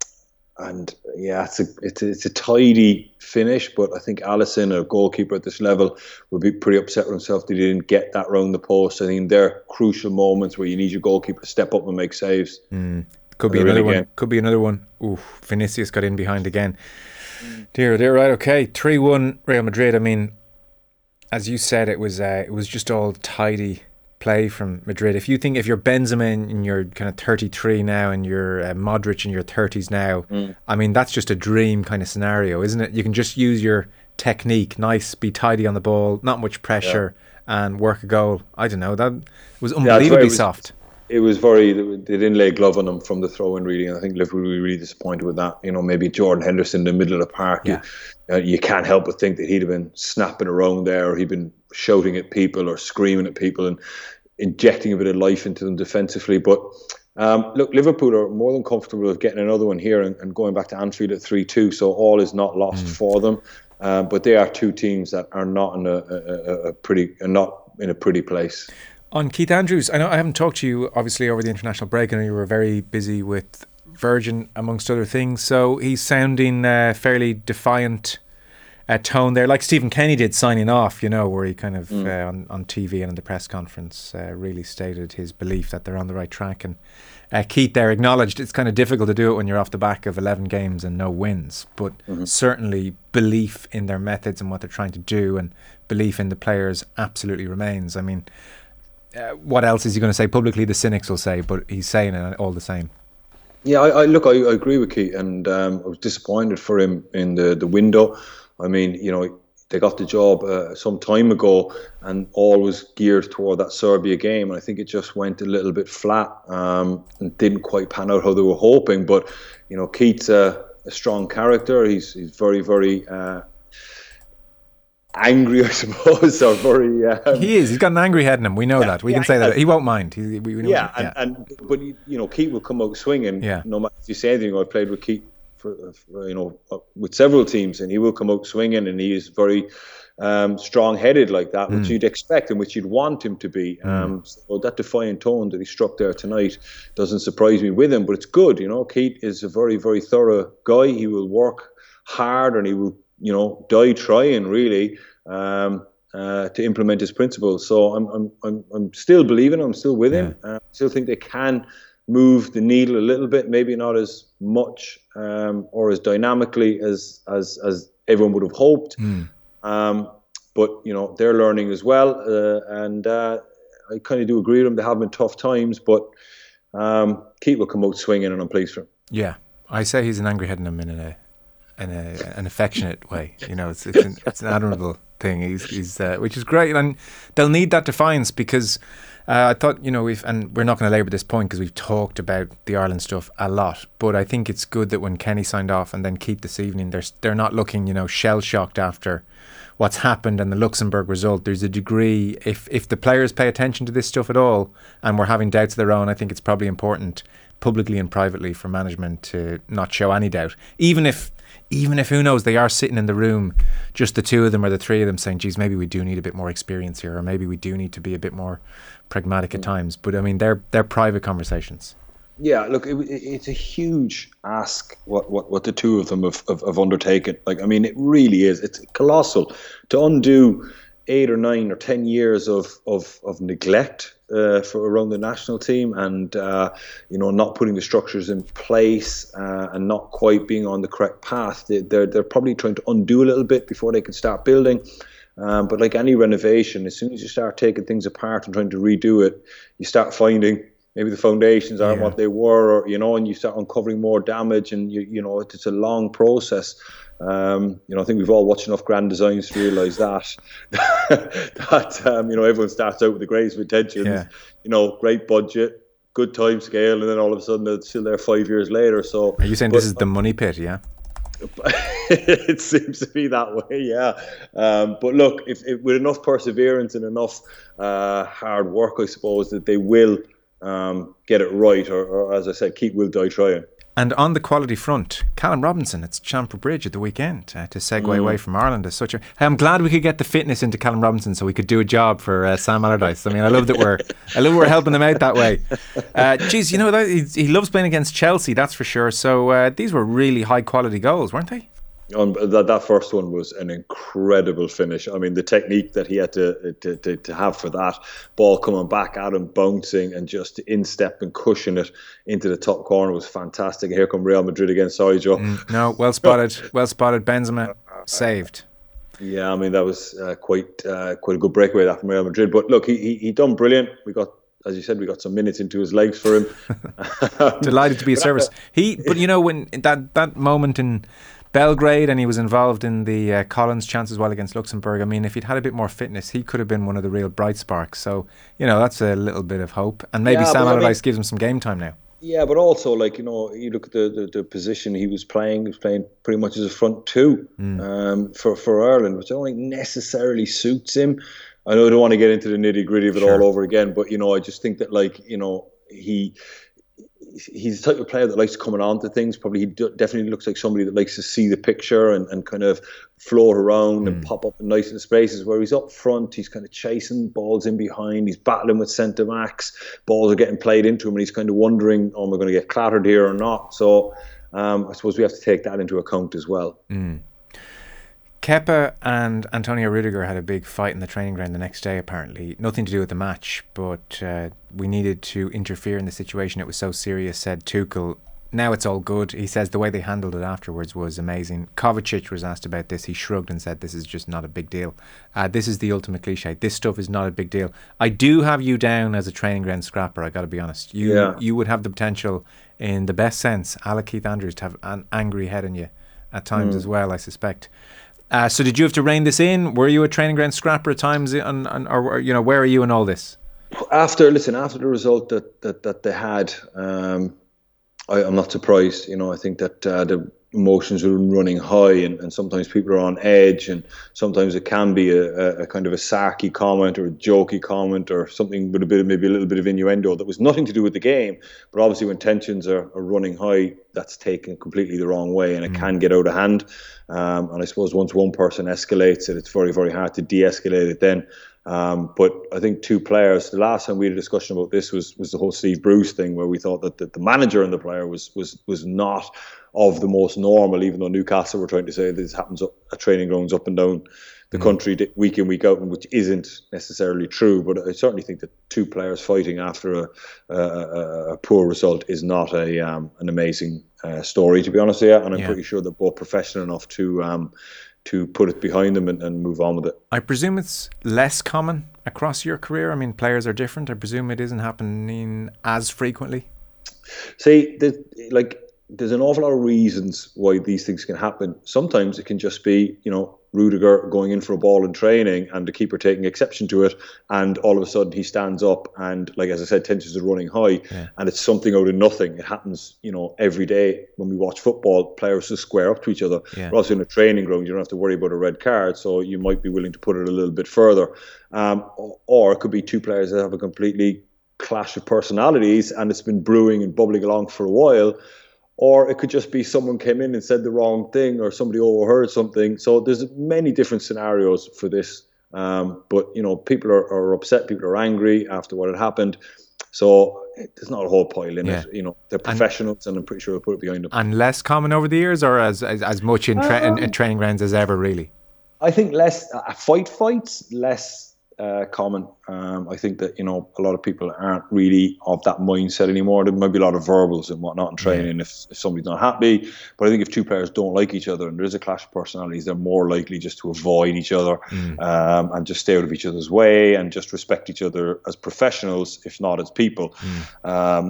and yeah, it's a, it's a it's a tidy finish, but I think Alisson, a goalkeeper at this level, would be pretty upset with himself that he didn't get that round the post. I think they're crucial moments where you need your goalkeeper to step up and make saves. Mm. Could be another one. Could be another one. Ooh, Vinicius got in behind again. Mm. Dear, dear, right, okay. three one Real Madrid. I mean, as you said, it was uh, it was just all tidy play from Madrid. If you think, if you're Benzema in your kind of thirty-three now and you're uh, Modric in your thirties now, mm. I mean, that's just a dream kind of scenario, isn't it? You can just use your technique, nice, be tidy on the ball, not much pressure, yeah. and work a goal. I don't know. That was unbelievably yeah, soft. It was very, they didn't lay a glove on them from the throw-in, really, and I think Liverpool were really disappointed with that. You know, maybe Jordan Henderson in the middle of the park, yeah. you, uh, you can't help but think that he'd have been snapping around there, or he'd been shouting at people or screaming at people and injecting a bit of life into them defensively. But um, look, Liverpool are more than comfortable with getting another one here and, and going back to Anfield at three two, so all is not lost mm. for them. Uh, but they are two teams that are not in a, a, a pretty, are not in a pretty place. On Keith Andrews, I know I haven't talked to you obviously over the international break. I know you were very busy with Virgin amongst other things, so he's sounding uh, fairly defiant uh, tone there, like Stephen Kenny did signing off, you know, where he kind of mm. uh, on, on T V and in the press conference uh, really stated his belief that they're on the right track. And uh, Keith there acknowledged it's kind of difficult to do it when you're off the back of eleven games and no wins, but mm-hmm. certainly belief in their methods and what they're trying to do, and belief in the players absolutely remains. I mean, Uh, what else is he going to say publicly? The cynics will say, but he's saying it all the same. Yeah, I, I look, I, I agree with Keith, and um, I was disappointed for him in the, the window. I mean, you know, they got the job uh, some time ago, and all was geared toward that Serbia game, and I think it just went a little bit flat um, and didn't quite pan out how they were hoping. But you know, Keith's a, a strong character. He's he's very very. Uh, angry, I suppose, or very. Um, he is. He's got an angry head in him. We know yeah, that. We yeah, can say that. He won't mind. He, we, we know yeah, and, yeah, and but you know, Keith will come out swinging. Yeah. No matter if you say anything. I've played with Keith for, for you know with several teams, and he will come out swinging, and he is very um, strong-headed like that, which mm. you'd expect and which you'd want him to be. Mm. Um, so that defiant tone that he struck there tonight doesn't surprise me with him, but it's good. You know, Keith is a very, very thorough guy. He will work hard, and he will, you know, die trying really um, uh, to implement his principles. So I'm I'm I'm I'm still believing. I'm still with him. I uh, still think they can move the needle a little bit, maybe not as much um, or as dynamically as as as everyone would have hoped. Mm. Um, but you know, they're learning as well, uh, and uh, I kind of do agree with them. They have been tough times, but um, Keith will come out swinging, and I'm pleased for him. Yeah, I say he's an angry head in him in a in a, an affectionate way. You know, it's it's an, it's an admirable thing. He's he's uh, which is great, and they'll need that defiance because uh, I thought, you know, we've and we're not going to labour this point because we've talked about the Ireland stuff a lot. But I think it's good that when Kenny signed off and then Keith this evening, they're they're not looking, you know, shell shocked after what's happened and the Luxembourg result. There's a degree, if if the players pay attention to this stuff at all, and we're having doubts of their own, I think it's probably important publicly and privately for management to not show any doubt, even if. Even if, who knows, they are sitting in the room, just the two of them or the three of them saying, geez, maybe we do need a bit more experience here, or maybe we do need to be a bit more pragmatic at times. But I mean, they're they're private conversations. Yeah, look, it, it's a huge ask what, what, what the two of them have, have, have undertaken. Like, I mean, it really is. It's colossal to undo eight or nine or ten years of of, of neglect uh, for around the national team, and uh, you know, not putting the structures in place uh, and not quite being on the correct path. They, they're they're probably trying to undo a little bit before they can start building. Um, but like any renovation, as soon as you start taking things apart and trying to redo it, you start finding maybe the foundations aren't Yeah. what they were, or, you know, and you start uncovering more damage, and you you know it's a long process. Um, you know, I think we've all watched enough Grand Designs to realise that that um, you know, everyone starts out with the greatest of intentions, Yeah. you know, great budget, good time scale, and then all of a sudden it's still there five years later. So Are you saying but, this is the money pit? Yeah. it seems to be that way, yeah. Um, but look, if, if with enough perseverance and enough uh, hard work, I suppose that they will um, get it right, or, or as I said, keep will die trying. And on the quality front, Callum Robinson, it's Champer Bridge at the weekend uh, to segue Mm. away from Ireland as such. A, I'm glad we could get the fitness into Callum Robinson so we could do a job for uh, Sam Allardyce. I mean, I love that we're, I love we're helping him out that way. Uh, geez, you know that he, he loves playing against Chelsea, that's for sure. So uh, these were really high quality goals, weren't they? Um, that that first one was an incredible finish. I mean, the technique that he had to to, to to have for that ball coming back at him, bouncing, and just instep and cushion it into the top corner was fantastic. Here come Real Madrid against Sergio. Mm, no, well spotted, well spotted. Benzema saved. Yeah, I mean that was uh, quite uh, quite a good breakaway that from Real Madrid. But look, he he, he done brilliant. We got, as you said, we got some minutes into his legs for him. Delighted to be of service. He, but you know, when that that moment in Belgrade, and he was involved in the uh, Collins chance as well against Luxembourg. I mean, if he'd had a bit more fitness, he could have been one of the real bright sparks. So, you know, that's a little bit of hope. And maybe Yeah, Sam but I Allardyce mean- gives him some game time now. Yeah, but also, like, you know, you look at the, the, the position he was playing, he was playing pretty much as a front two um, for, for Ireland, which I don't think necessarily suits him. I know I don't want to get into the nitty gritty of it all over again, but, you know, I just think that, like, you know, he he's the type of player that likes coming on to things. Probably he d- definitely looks like somebody that likes to see the picture and, and kind of float around and pop up in nice in spaces. Where he's up front, he's kind of chasing balls in behind, he's battling with centre backs, balls are getting played into him, and he's kind of wondering, oh, am I going to get clattered here or not? So um, I suppose we have to take that into account as well. Mm. Kepa and Antonio Rudiger had a big fight in the training ground the next day, apparently. Nothing to do with the match, but uh, we needed to interfere in the situation. It was so serious, said Tuchel. Now it's all good. He says the way they handled it afterwards was amazing. Kovacic was asked about this. He shrugged and said this is just not a big deal. Uh, this is the ultimate cliche. This stuff is not a big deal. I do have you down as a training ground scrapper, I got to be honest. You Yeah. you would have the potential, in the best sense, a la Keith Andrews, to have an angry head on you at times Mm. as well, I suspect. Uh, so did you have to rein this in? Were you a training ground scrapper at times, on, on, or you know, where are you in all this? After listen, after the result that that, that they had, um, I, I'm not surprised. You know, I think that uh, the emotions were running high, and, and sometimes people are on edge, and sometimes it can be a, a, a kind of a sarky comment or a jokey comment or something with a bit of, maybe a little bit of innuendo that was nothing to do with the game. But obviously, when tensions are, are running high, that's taken completely the wrong way, and it can get out of hand. Um, and I suppose once one person escalates it, it's very, very hard to de-escalate it then. Um, but I think two players, the last time we had a discussion about this was was the whole Steve Bruce thing, where we thought that the, the manager and the player was was was not of the most normal, even though Newcastle were trying to say this happens up, at training grounds up and down the country di- week in, week out, which isn't necessarily true. But I certainly think that two players fighting after a, a, a, a poor result is not a um, an amazing uh, story, to be honest with you. And I'm Yeah. pretty sure they're both professional enough to um, to put it behind them and, and move on with it. I presume it's less common across your career. I mean, players are different. I presume it isn't happening as frequently. See, the, like, there's an awful lot of reasons why these things can happen. Sometimes it can just be, you know, Rudiger going in for a ball in training and the keeper taking exception to it, and all of a sudden he stands up and, like, as I said, tensions are running high, Yeah. and it's something out of nothing. It happens, you know, every day when we watch football. Players just square up to each other. Yeah. But also in a training ground, you don't have to worry about a red card, so you might be willing to put it a little bit further. Um, or, or it could be two players that have a completely clash of personalities and it's been brewing and bubbling along for a while. Or it could just be someone came in and said the wrong thing, or somebody overheard something. So there's many different scenarios for this. Um, but, you know, people are, are upset, people are angry after what had happened. So there's not a whole pile in Yeah. it. You know, they're professionals, and, and I'm pretty sure they'll put it behind them. And less common over the years, or as as, as much in, tra- in, in Um, training grounds as ever, really? I think less uh, fight fights, less uh, comment. Um, I think that, you know, a lot of people aren't really of that mindset anymore. There might be a lot of verbals and whatnot in training, yeah. if, if somebody's not happy. But I think if two players don't like each other and there is a clash of personalities, they're more likely just to avoid each other mm. um, and just stay out of each other's way and just respect each other as professionals, if not as people. Mm. Um,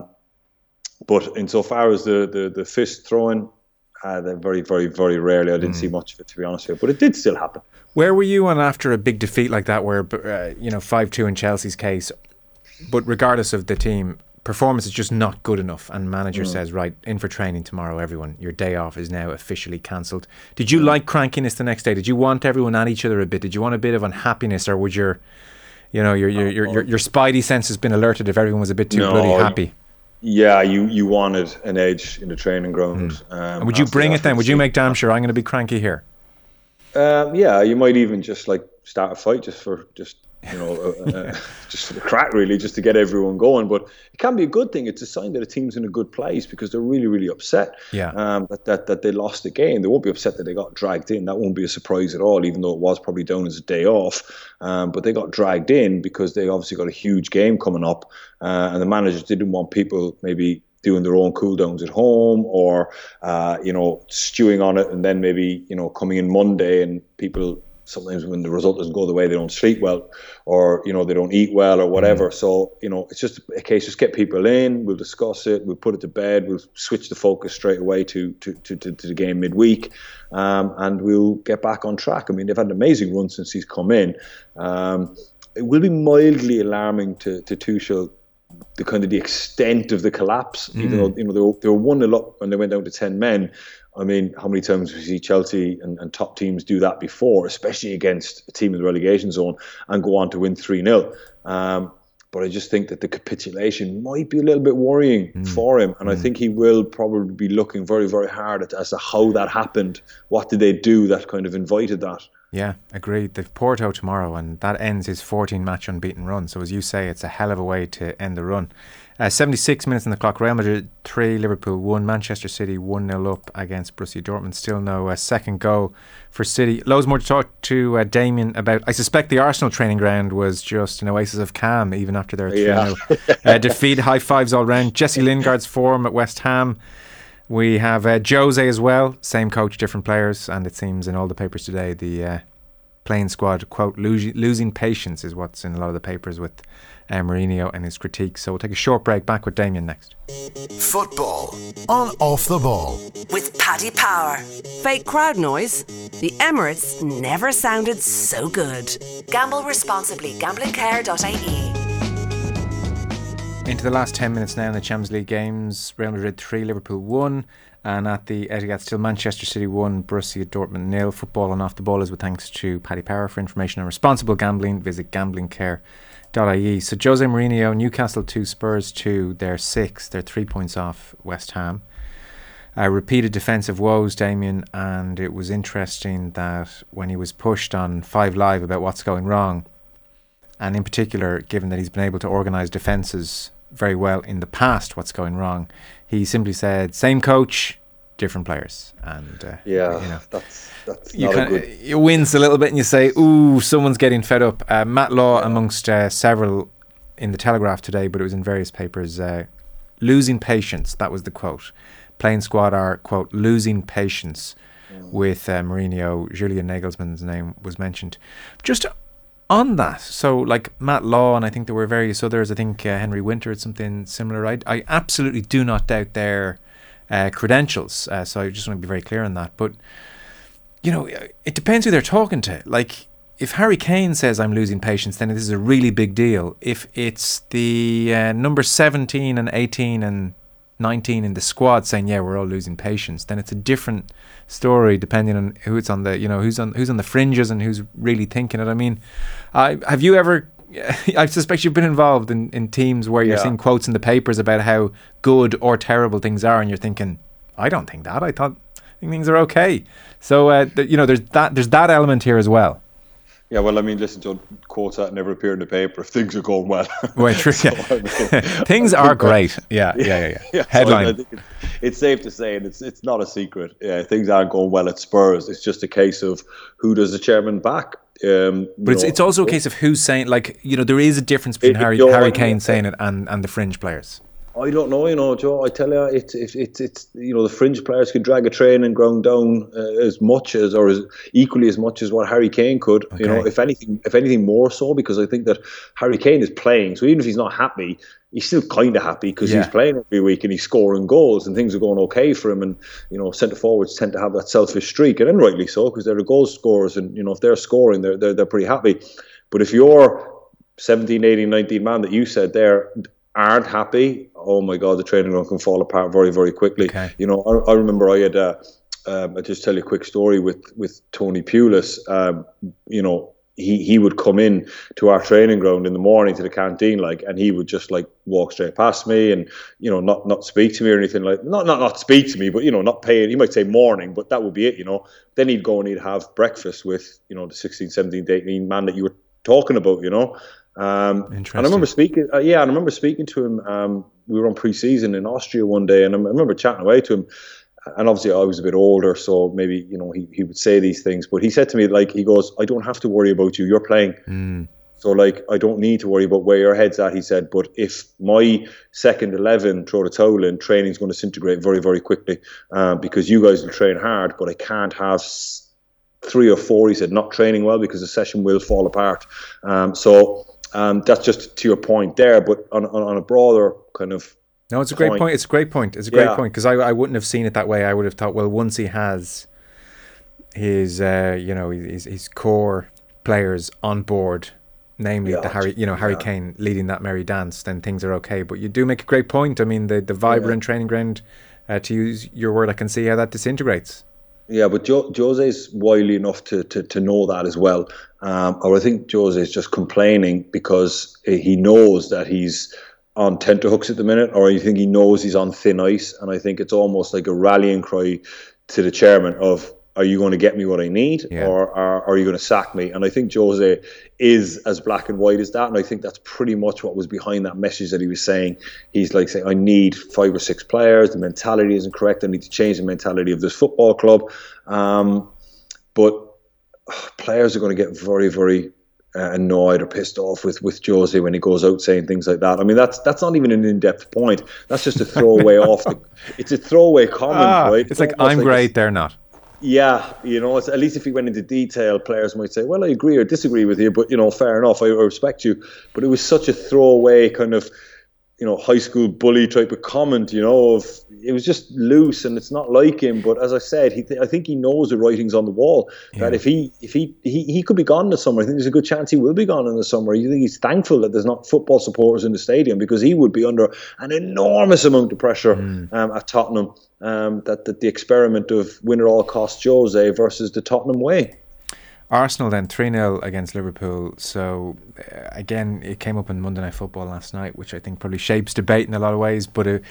but insofar as the, the, the fist throwing, uh, they're very, very, very rarely. I didn't mm. see much of it, to be honest with you. But it did still happen. Where were you on after a big defeat like that, where, uh, you know, five two in Chelsea's case, but regardless of the team, performance is just not good enough, and manager mm. says, right, in for training tomorrow, everyone, your day off is now officially cancelled. Did you mm. like crankiness the next day? Did you want everyone at each other a bit? Did you want a bit of unhappiness, or would your, you know, your your your, your, your spidey sense has been alerted if everyone was a bit too no, bloody happy? Yeah, you, you wanted an edge in the training ground. Mm. Um, and would you bring it then? Would you make damn sure I'm going to be cranky here? Um, yeah, you might even just like start a fight just for just you know uh, just for the crack, really, just to get everyone going. But it can be a good thing. It's a sign that a team's in a good place because they're really, really upset. Yeah. Um, that, that that they lost the game. They won't be upset that they got dragged in. That won't be a surprise at all, even though it was probably down as a day off. Um, but they got dragged in because they obviously got a huge game coming up, uh, and the managers didn't want people maybe doing their own cool downs at home, or uh, you know, stewing on it, and then maybe, you know, coming in Monday and people sometimes when the result doesn't go the way, they don't sleep well, or, you know, they don't eat well or whatever. Mm. So, you know, it's just a case, just get people in, we'll discuss it, we'll put it to bed, we'll switch the focus straight away to to to, to, to the game midweek, um, and we'll get back on track. I mean, they've had an amazing run since he's come in. Um, it will be mildly alarming to, to Tuchel, the kind of the extent of the collapse, mm. even though, you know, they were, they were one nil up when they went down to ten men. I mean, how many times we see Chelsea and, and top teams do that before, especially against a team in the relegation zone, and go on to win three nil. Um, but I just think that the capitulation might be a little bit worrying mm. for him. And mm. I think he will probably be looking very, very hard at as to how that happened. What did they do that kind of invited that? Yeah, agreed. They've Porto tomorrow, and that ends his fourteen-match unbeaten run. So as you say, it's a hell of a way to end the run. Uh, seventy-six minutes on the clock. Real Madrid three, Liverpool one. Manchester City one nil up against Borussia Dortmund. Still no uh, second goal for City. Loads more to talk to uh, Damien about. I suspect the Arsenal training ground was just an oasis of calm even after their three nil yeah. uh, defeat. High fives all round. Jesse Lingard's form at West Ham. We have uh, Jose as well. Same coach, different players. And it seems in all the papers today, the uh, playing squad, quote, losing, losing patience is what's in a lot of the papers with uh, Mourinho and his critiques. So we'll take a short break. Back with Damien next. Football on Off the Ball. With Paddy Power. Fake crowd noise? The Emirates never sounded so good. Gamble responsibly. gambling care dot I E. Into the last ten minutes now in the Champions League games. Real Madrid three, Liverpool one. And at the Etihad, still Manchester City one, Borussia Dortmund nil. Football on Off the Ball is with thanks to Paddy Power. For information on responsible gambling, visit gambling care dot I E. So Jose Mourinho, Newcastle two, Spurs two. They're six. They're three points off West Ham. Uh, repeated defensive woes, Damien, and it was interesting that when he was pushed on Five Live about what's going wrong, and in particular, given that he's been able to organise defences very well in the past, what's going wrong, he simply said, same coach, different players. And uh, yeah, you know, that's that's you not kind a of, good... you wince a little bit and you say, ooh, someone's getting fed up. Uh, Matt Law, yeah. amongst uh, several in the Telegraph today, but it was in various papers, uh, losing patience, that was the quote. Playing squad are, quote, losing patience mm. with uh, Mourinho. Julian Nagelsmann's name was mentioned. Just on that, so like Matt Law, and I think there were various others, I think uh, Henry Winter had something similar. I, I absolutely do not doubt their uh, credentials, uh, so I just want to be very clear on that. But, you know, it depends who they're talking to. Like, if Harry Kane says I'm losing patience, then this is a really big deal. If it's the uh, number seventeen and eighteen and nineteen in the squad saying, yeah, we're all losing patience, then it's a different story depending on who it's on the, you know, who's on who's on the fringes and who's really thinking it. I mean, I have you ever I suspect you've been involved in, in teams where you're yeah. seeing quotes in the papers about how good or terrible things are, and you're thinking, I don't think that. I thought I think things are okay. So uh, th- you know, there's that there's that element here as well. Yeah, well, I mean, listen, to quotes that never appear in the paper if things are going well. Well, true. so, yeah. I mean, things are great. Yeah, yeah, yeah. yeah. yeah Headline. So I think it's, it's safe to say, and it's it's not a secret. Yeah, things aren't going well at Spurs. It's just a case of who does the chairman back. Um, but it's know, it's also a case of who's saying, like, you know, there is a difference between it, Harry you know, Harry Kane saying it and, and the fringe players. I don't know, you know, Joe. I tell you, it's it's it's, it's you know, the fringe players could drag a training ground down uh, as much as, or as equally as much as what Harry Kane could. Okay. You know, if anything, if anything more so, because I think that Harry Kane is playing. So even if he's not happy, he's still kind of happy because yeah. he's playing every week and he's scoring goals and things are going okay for him. And you know, centre forwards tend to have that selfish streak, and then rightly so, because they're the goal scorers, and you know, if they're scoring, they're they're they're pretty happy. But if you're seventeen, eighteen, nineteen man that you said there aren't happy, oh my God, the training ground can fall apart very, very quickly. Okay. You know, I, I remember I had, uh, um, I'll just tell you a quick story with, with Tony Pulis. Um, you know, he, he would come in to our training ground in the morning to the canteen, like, and he would just like walk straight past me and, you know, not, not speak to me or anything like, not, not, not speak to me, but, you know, not pay it. He might say morning, but that would be it, you know. Then he'd go and he'd have breakfast with, you know, the sixteen, seventeen, eighteen man that you were talking about, you know. Um, and I remember speaking, uh, yeah, and I remember speaking to him. Um, we were on pre-season in Austria one day, and I remember chatting away to him. And obviously, I was a bit older, so maybe you know he he would say these things. But he said to me, like, he goes, "I don't have to worry about you. You're playing, mm. so like I don't need to worry about where your head's at." He said, "But if my second eleven throw the towel in, training's going to disintegrate very, very quickly um, because you guys will train hard, but I can't have." Three or four, he said, not training well because the session will fall apart. Um, so. Um, that's just to your point there, but on, on, on a broader kind of no, it's a great point. point. It's a great point. It's a great yeah. point because I, I wouldn't have seen it that way. I would have thought, well, once he has his, uh, you know, his, his core players on board, namely yeah, the Harry, you know, Harry yeah. Kane leading that merry dance, then things are okay. But you do make a great point. I mean, the the vibrant yeah. training ground, uh, to use your word, I can see how that disintegrates. Yeah, but jo- Jose's wily enough to, to, to know that as well. Um, or I think Jose is just complaining because he knows that he's on tenterhooks at the minute, or I think he knows he's on thin ice. And I think it's almost like a rallying cry to the chairman of, are you going to get me what I need, yeah. or, or, or are you going to sack me? And I think Jose is as black and white as that. And I think that's pretty much what was behind that message that he was saying. He's like saying, I need five or six players. The mentality isn't correct. I need to change the mentality of this football club. Um, but uh, players are going to get very, very uh, annoyed or pissed off with, with Jose when he goes out saying things like that. I mean, that's that's not even an in-depth point. That's just a throwaway off. The, it's a throwaway comment, ah, right? It's like, I'm like great, they're not. Yeah, you know, it's, at least if he went into detail, players might say, well, I agree or disagree with you, but, you know, fair enough, I, I respect you. But it was such a throwaway kind of, you know, high school bully type of comment, you know, of it was just loose and it's not like him. But as I said, he th- I think he knows the writing's on the wall, yeah. that if he if he, he he could be gone in the summer. I think there's a good chance he will be gone in the summer. I think he's thankful that there's not football supporters in the stadium because he would be under an enormous amount of pressure mm. um, at Tottenham. Um, that, that the experiment of win at all costs Jose versus the Tottenham way. Arsenal then three nil against Liverpool. So uh, again, it came up in Monday Night Football last night, which I think probably shapes debate in a lot of ways. But it,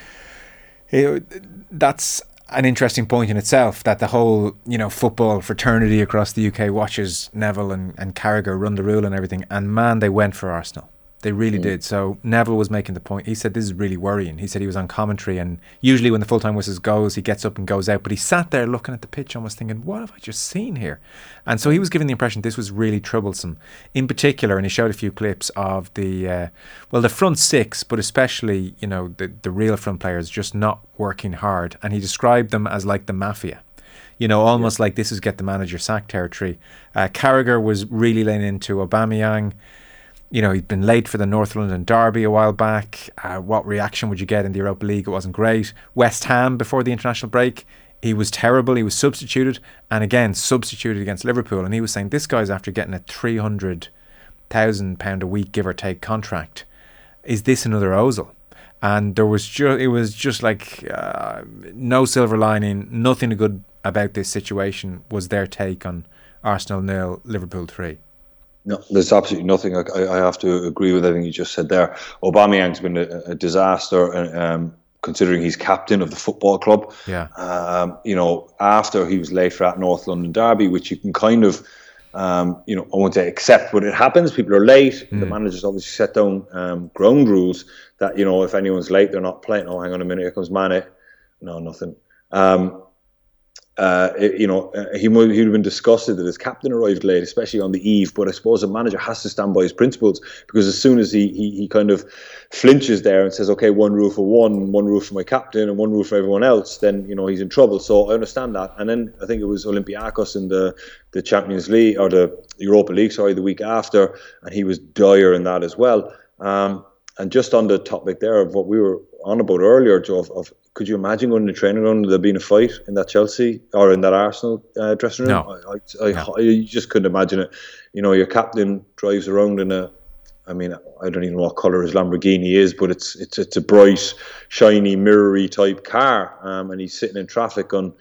it, that's an interesting point in itself, that the whole, you know, football fraternity across the U K watches Neville and, and Carragher run the rule and everything. And man, they went for Arsenal. They really mm. did. So Neville was making the point. He said this is really worrying. He said he was on commentary, and usually when the full-time whistle goes, he gets up and goes out. But he sat there looking at the pitch, almost thinking, what have I just seen here? And so he was giving the impression this was really troublesome. In particular, and he showed a few clips of the, uh, well, the front six, but especially, you know, the, the real front players just not working hard. And he described them as like the mafia. You know, almost yeah. like this is get the manager sacked territory. Uh, Carragher was really laying into Aubameyang. You know, he'd been late for the North London derby a while back. Uh, what reaction would you get in the Europa League? It wasn't great. West Ham before the international break, he was terrible. He was substituted, and again substituted against Liverpool. And he was saying this guy's after getting a three hundred thousand pound a week, give or take, contract. Is this another Ozil? And there was just it was just like uh, no silver lining, nothing good about this situation was their take on Arsenal nil, Liverpool three. No, there's absolutely nothing. I, I have to agree with everything you just said there. Aubameyang's been a, a disaster, um, considering he's captain of the football club. Yeah. Um, you know, after he was late for that North London derby, which you can kind of, um, you know, I won't say accept, but it happens. People are late. Mm. The managers obviously set down um, ground rules that, you know, if anyone's late, they're not playing. Oh, hang on a minute, here comes Mane. No, nothing. Um, Uh, it, you know, uh, he would, he would have been disgusted that his captain arrived late, especially on the eve. But I suppose a manager has to stand by his principles, because as soon as he, he he kind of flinches there and says, okay, one rule for one, one rule for my captain and one rule for everyone else, then, you know, he's in trouble. So I understand that. And then I think it was Olympiacos in the, the Champions League, or the Europa League, sorry, the week after, and he was dire in that as well. Um, and just on the topic there of what we were on about earlier, Joe, of, of could you imagine going to the training ground and there being a fight in that Chelsea or in that Arsenal uh, dressing room? No. I, I, no. I, you just couldn't imagine it. You know, your captain drives around in a, I mean, I don't even know what colour his Lamborghini is, but it's it's it's a bright, shiny, mirrory type car, um, and he's sitting in traffic on,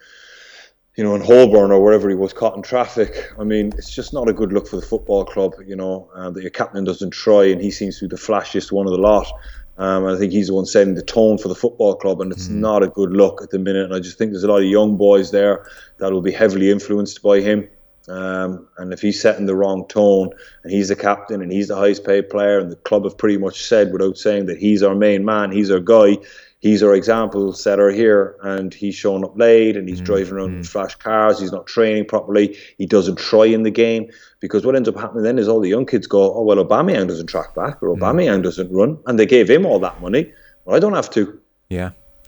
you know, in Holborn or wherever he was, caught in traffic. I mean, it's just not a good look for the football club, you know, uh, that your captain doesn't try, and he seems to be the flashiest one of the lot. Um, and I think he's the one setting the tone for the football club, and it's mm. not a good look at the minute. And I just think there's a lot of young boys there that will be heavily influenced by him. Um, and if he's setting the wrong tone, and he's the captain and he's the highest paid player, and the club have pretty much said without saying that he's our main man, he's our guy, he's our example setter here, and he's showing up late and he's mm. driving around mm. in flash cars, he's not training properly, he doesn't try in the game. Because what ends up happening then is all the young kids go, oh, well, Aubameyang doesn't track back, or Aubameyang mm. doesn't run, and they gave him all that money. Well, I don't have to. Yeah.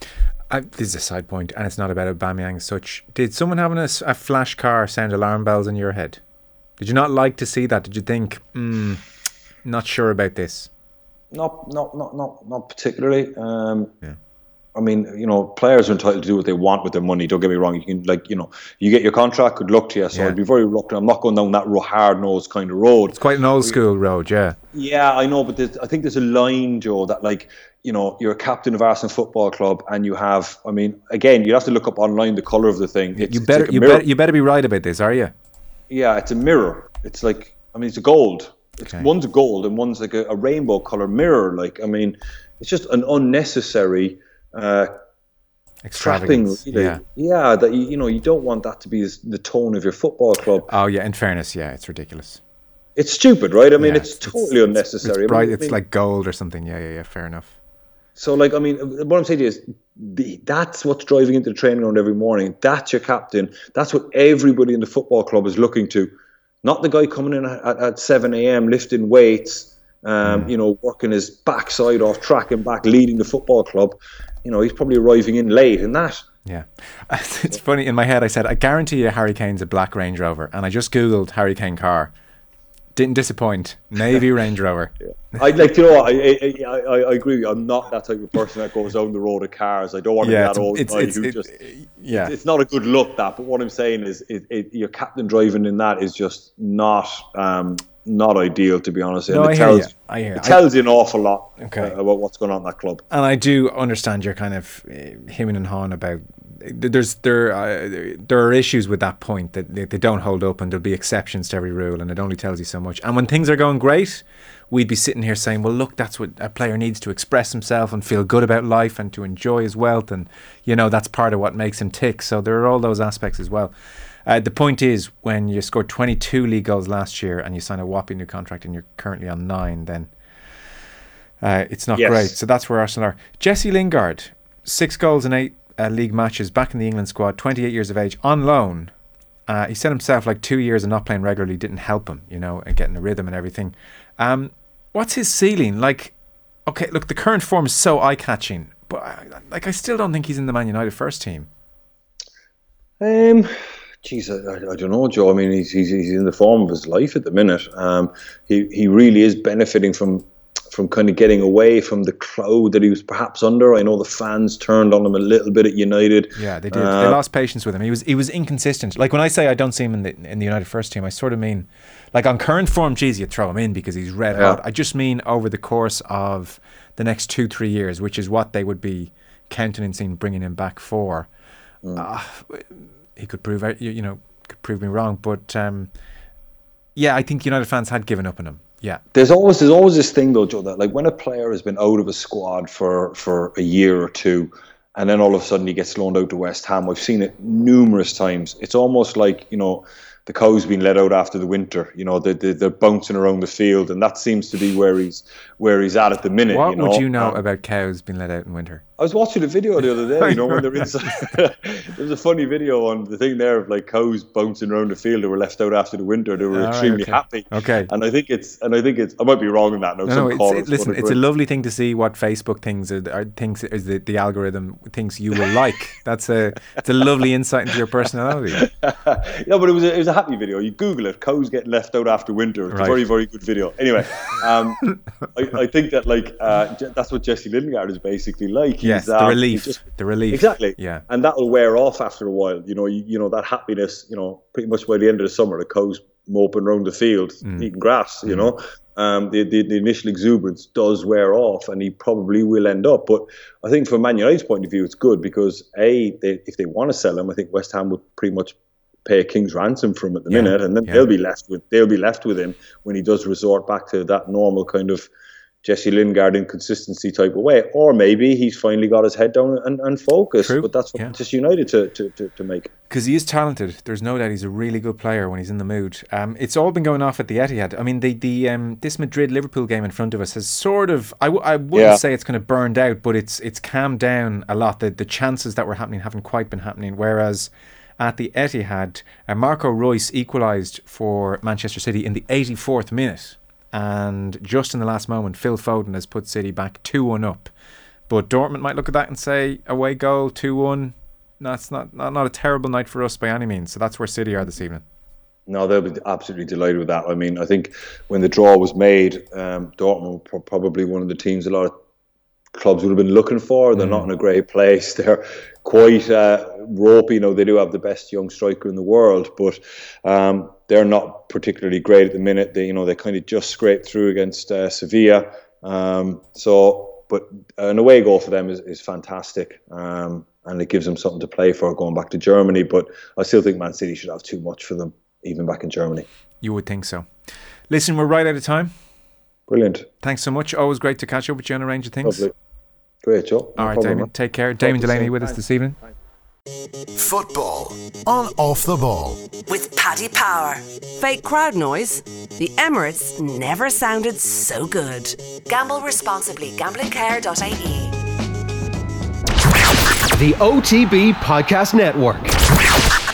I, this is a side point, and it's not about Aubameyang as such. Did someone having a, a flash car sound alarm bells in your head? Did you not like to see that? Did you think, hmm, not sure about this? Not, not, not, not, not particularly. Um, yeah. I mean, you know, players are entitled to do what they want with their money. Don't get me wrong. You can, like, you know, you get your contract, good luck to you. So yeah. I'd be very reluctant. I'm not going down that hard-nosed kind of road. It's quite an old-school road, yeah. Yeah, I know, but I think there's a line, Joe, that, like, you know, you're a captain of Arsenal Football Club, and you have, I mean, again, you have to look up online the colour of the thing. It's, you better, it's like you better, you better be right about this, are you? Yeah, it's a mirror. It's like, I mean, it's a gold. It's okay. One's a gold and one's like a, a rainbow colour mirror. Like, I mean, it's just an unnecessary uh, trapping. Really. Yeah, yeah. That you, you know, you don't want that to be the tone of your football club. Oh yeah, in fairness, yeah, it's ridiculous. It's stupid, right? I mean, yeah, it's, it's totally it's, unnecessary. It's, bright, I mean, it's I mean, like gold or something. Yeah, yeah, yeah. Fair enough. So, like, I mean, what I'm saying is, the, that's what's driving into the training ground every morning. That's your captain. That's what everybody in the football club is looking to. Not the guy coming in at, at seven a.m. lifting weights, um, mm. you know, working his backside off, tracking back, leading the football club. You know, he's probably arriving in late in that. Yeah. It's funny, in my head I said, I guarantee you Harry Kane's a black Range Rover. And I just Googled Harry Kane car. Didn't disappoint. Navy Range Rover. Yeah. I'd like to you know what, I, I, I, I agree with you. I'm not that type of person that goes down the road of cars. I don't want to yeah, be that old it's, guy it's, who it's, just yeah. It's not a good look, that, but what I'm saying is it, it, your captain driving in that is just not um, not ideal, to be honest. No, and it I tells, hear you. I hear it tells you an awful lot okay. uh, about what's going on in that club. And I do understand your kind of uh, hemming and hawing about there's there uh, there are issues with that point that they, they don't hold up, and there'll be exceptions to every rule, and it only tells you so much. And when things are going great, we'd be sitting here saying, well, look, that's what a player needs to express himself and feel good about life and to enjoy his wealth, and you know, that's part of what makes him tick. So there are all those aspects as well. Uh, the point is, when you scored twenty-two league goals last year and you sign a whopping new contract and you're currently on nine, then uh, it's not yes. great. So that's where Arsenal are. Jesse Lingard, six goals in eight Uh, league matches, back in the England squad, twenty-eight years of age, on loan. Uh, he said himself, like, two years of not playing regularly didn't help him, you know, and getting a rhythm and everything. Um, what's his ceiling? Like, okay, look, the current form is so eye-catching, but I, like, I still don't think he's in the Man United first team. Um, geez, I, I don't know, Joe. I mean, he's, he's he's in the form of his life at the minute. Um, he he really is benefiting from. from kind of getting away from the cloud that he was perhaps under. I know the fans turned on him a little bit at United. Yeah, they did. Uh, they lost patience with him. He was he was inconsistent. Like, when I say I don't see him in the in the United first team, I sort of mean, like, on current form, geez, you throw him in because he's red hot. Yeah. I just mean over the course of the next two, three years, which is what they would be countenancing bringing him back for. Mm. Uh, he could prove, you know, could prove me wrong, but um, yeah, I think United fans had given up on him. Yeah, there's always there's always this thing though, Joe, that like when a player has been out of a squad for, for a year or two, and then all of a sudden he gets loaned out to West Ham. I've seen it numerous times. It's almost like, you know, the cow's been let out after the winter. You know, they, they, they're bouncing around the field, and that seems to be where he's where he's at at the minute. What you know? would you know um, about cows being let out in winter? I was watching a video the other day, you know, when they're inside. There's a funny video on the thing there of like cows bouncing around the field that were left out after the winter. They were All extremely right, okay. happy. Okay. And I think it's, and I think it's, I might be wrong in that. No, No, some no, callers it's, it, listen, would it's a agree. lovely thing to see what Facebook thinks are, are thinks is the, the algorithm thinks you will like. That's a it's a lovely insight into your personality. No, but it was a, it was a happy video. You Google it, cows getting left out after winter. It's Right. a very, very good video. Anyway, um, I, I think that like uh, Je- that's what Jesse Lingard is basically like. Yes, He's, the um, relief, he's just- the relief. Exactly. Yeah. And that will wear off after a while. You know, you, you know that happiness. You know, pretty much by the end of the summer, the cows moping around the field, Mm. eating grass. You know, um, the, the the initial exuberance does wear off, and he probably will end up. But I think from Man United's point of view, it's good because a they, if they want to sell him, I think West Ham would pretty much pay a king's ransom for him at the Yeah, minute, and then yeah. they'll be left with they'll be left with him when he does resort back to that normal kind of Jesse Lingard inconsistency type of way. Or maybe he's finally got his head down and, and focused. True, But that's what yeah. Manchester United to, to, to, to make. Because he is talented. There's no doubt he's a really good player when he's in the mood. Um, it's all been going off at the Etihad. I mean, the the um, this Madrid-Liverpool game in front of us has sort of, I, w- I wouldn't Yeah. say it's kind of burned out, but it's it's calmed down a lot. The, the chances that were happening haven't quite been happening. Whereas at the Etihad, uh, Marco Reus equalised for Manchester City in the eighty-fourth minute. And just in the last moment, Phil Foden has put City back two one up. But Dortmund might look at that and say, away goal, two one. That's not, not not a terrible night for us by any means. So that's where City are this evening. No, they'll be absolutely delighted with that. I mean, I think when the draw was made, um, Dortmund were probably one of the teams a lot of clubs would have been looking for. They're Mm. not in a great place. They're quite uh, ropey. You know, they do have the best young striker in the world, but um, they're not particularly great at the minute. They, you know, they kind of just scraped through against uh, Sevilla. Um, so, but an away goal for them is, is fantastic. Um, and it gives them something to play for going back to Germany. But I still think Man City should have too much for them, even back in Germany. You would think so. Listen, we're right out of time. Brilliant. Thanks so much. Always great to catch up with you on a range of things. Lovely. Great, Joe. No All right, problem, Damien. man. Take care. Damien to you Delaney soon. with us this evening. Football on Off the Ball. With Paddy Power. Fake crowd noise? The Emirates never sounded so good. Gamble responsibly. gambling care dot I E. The O T B Podcast Network.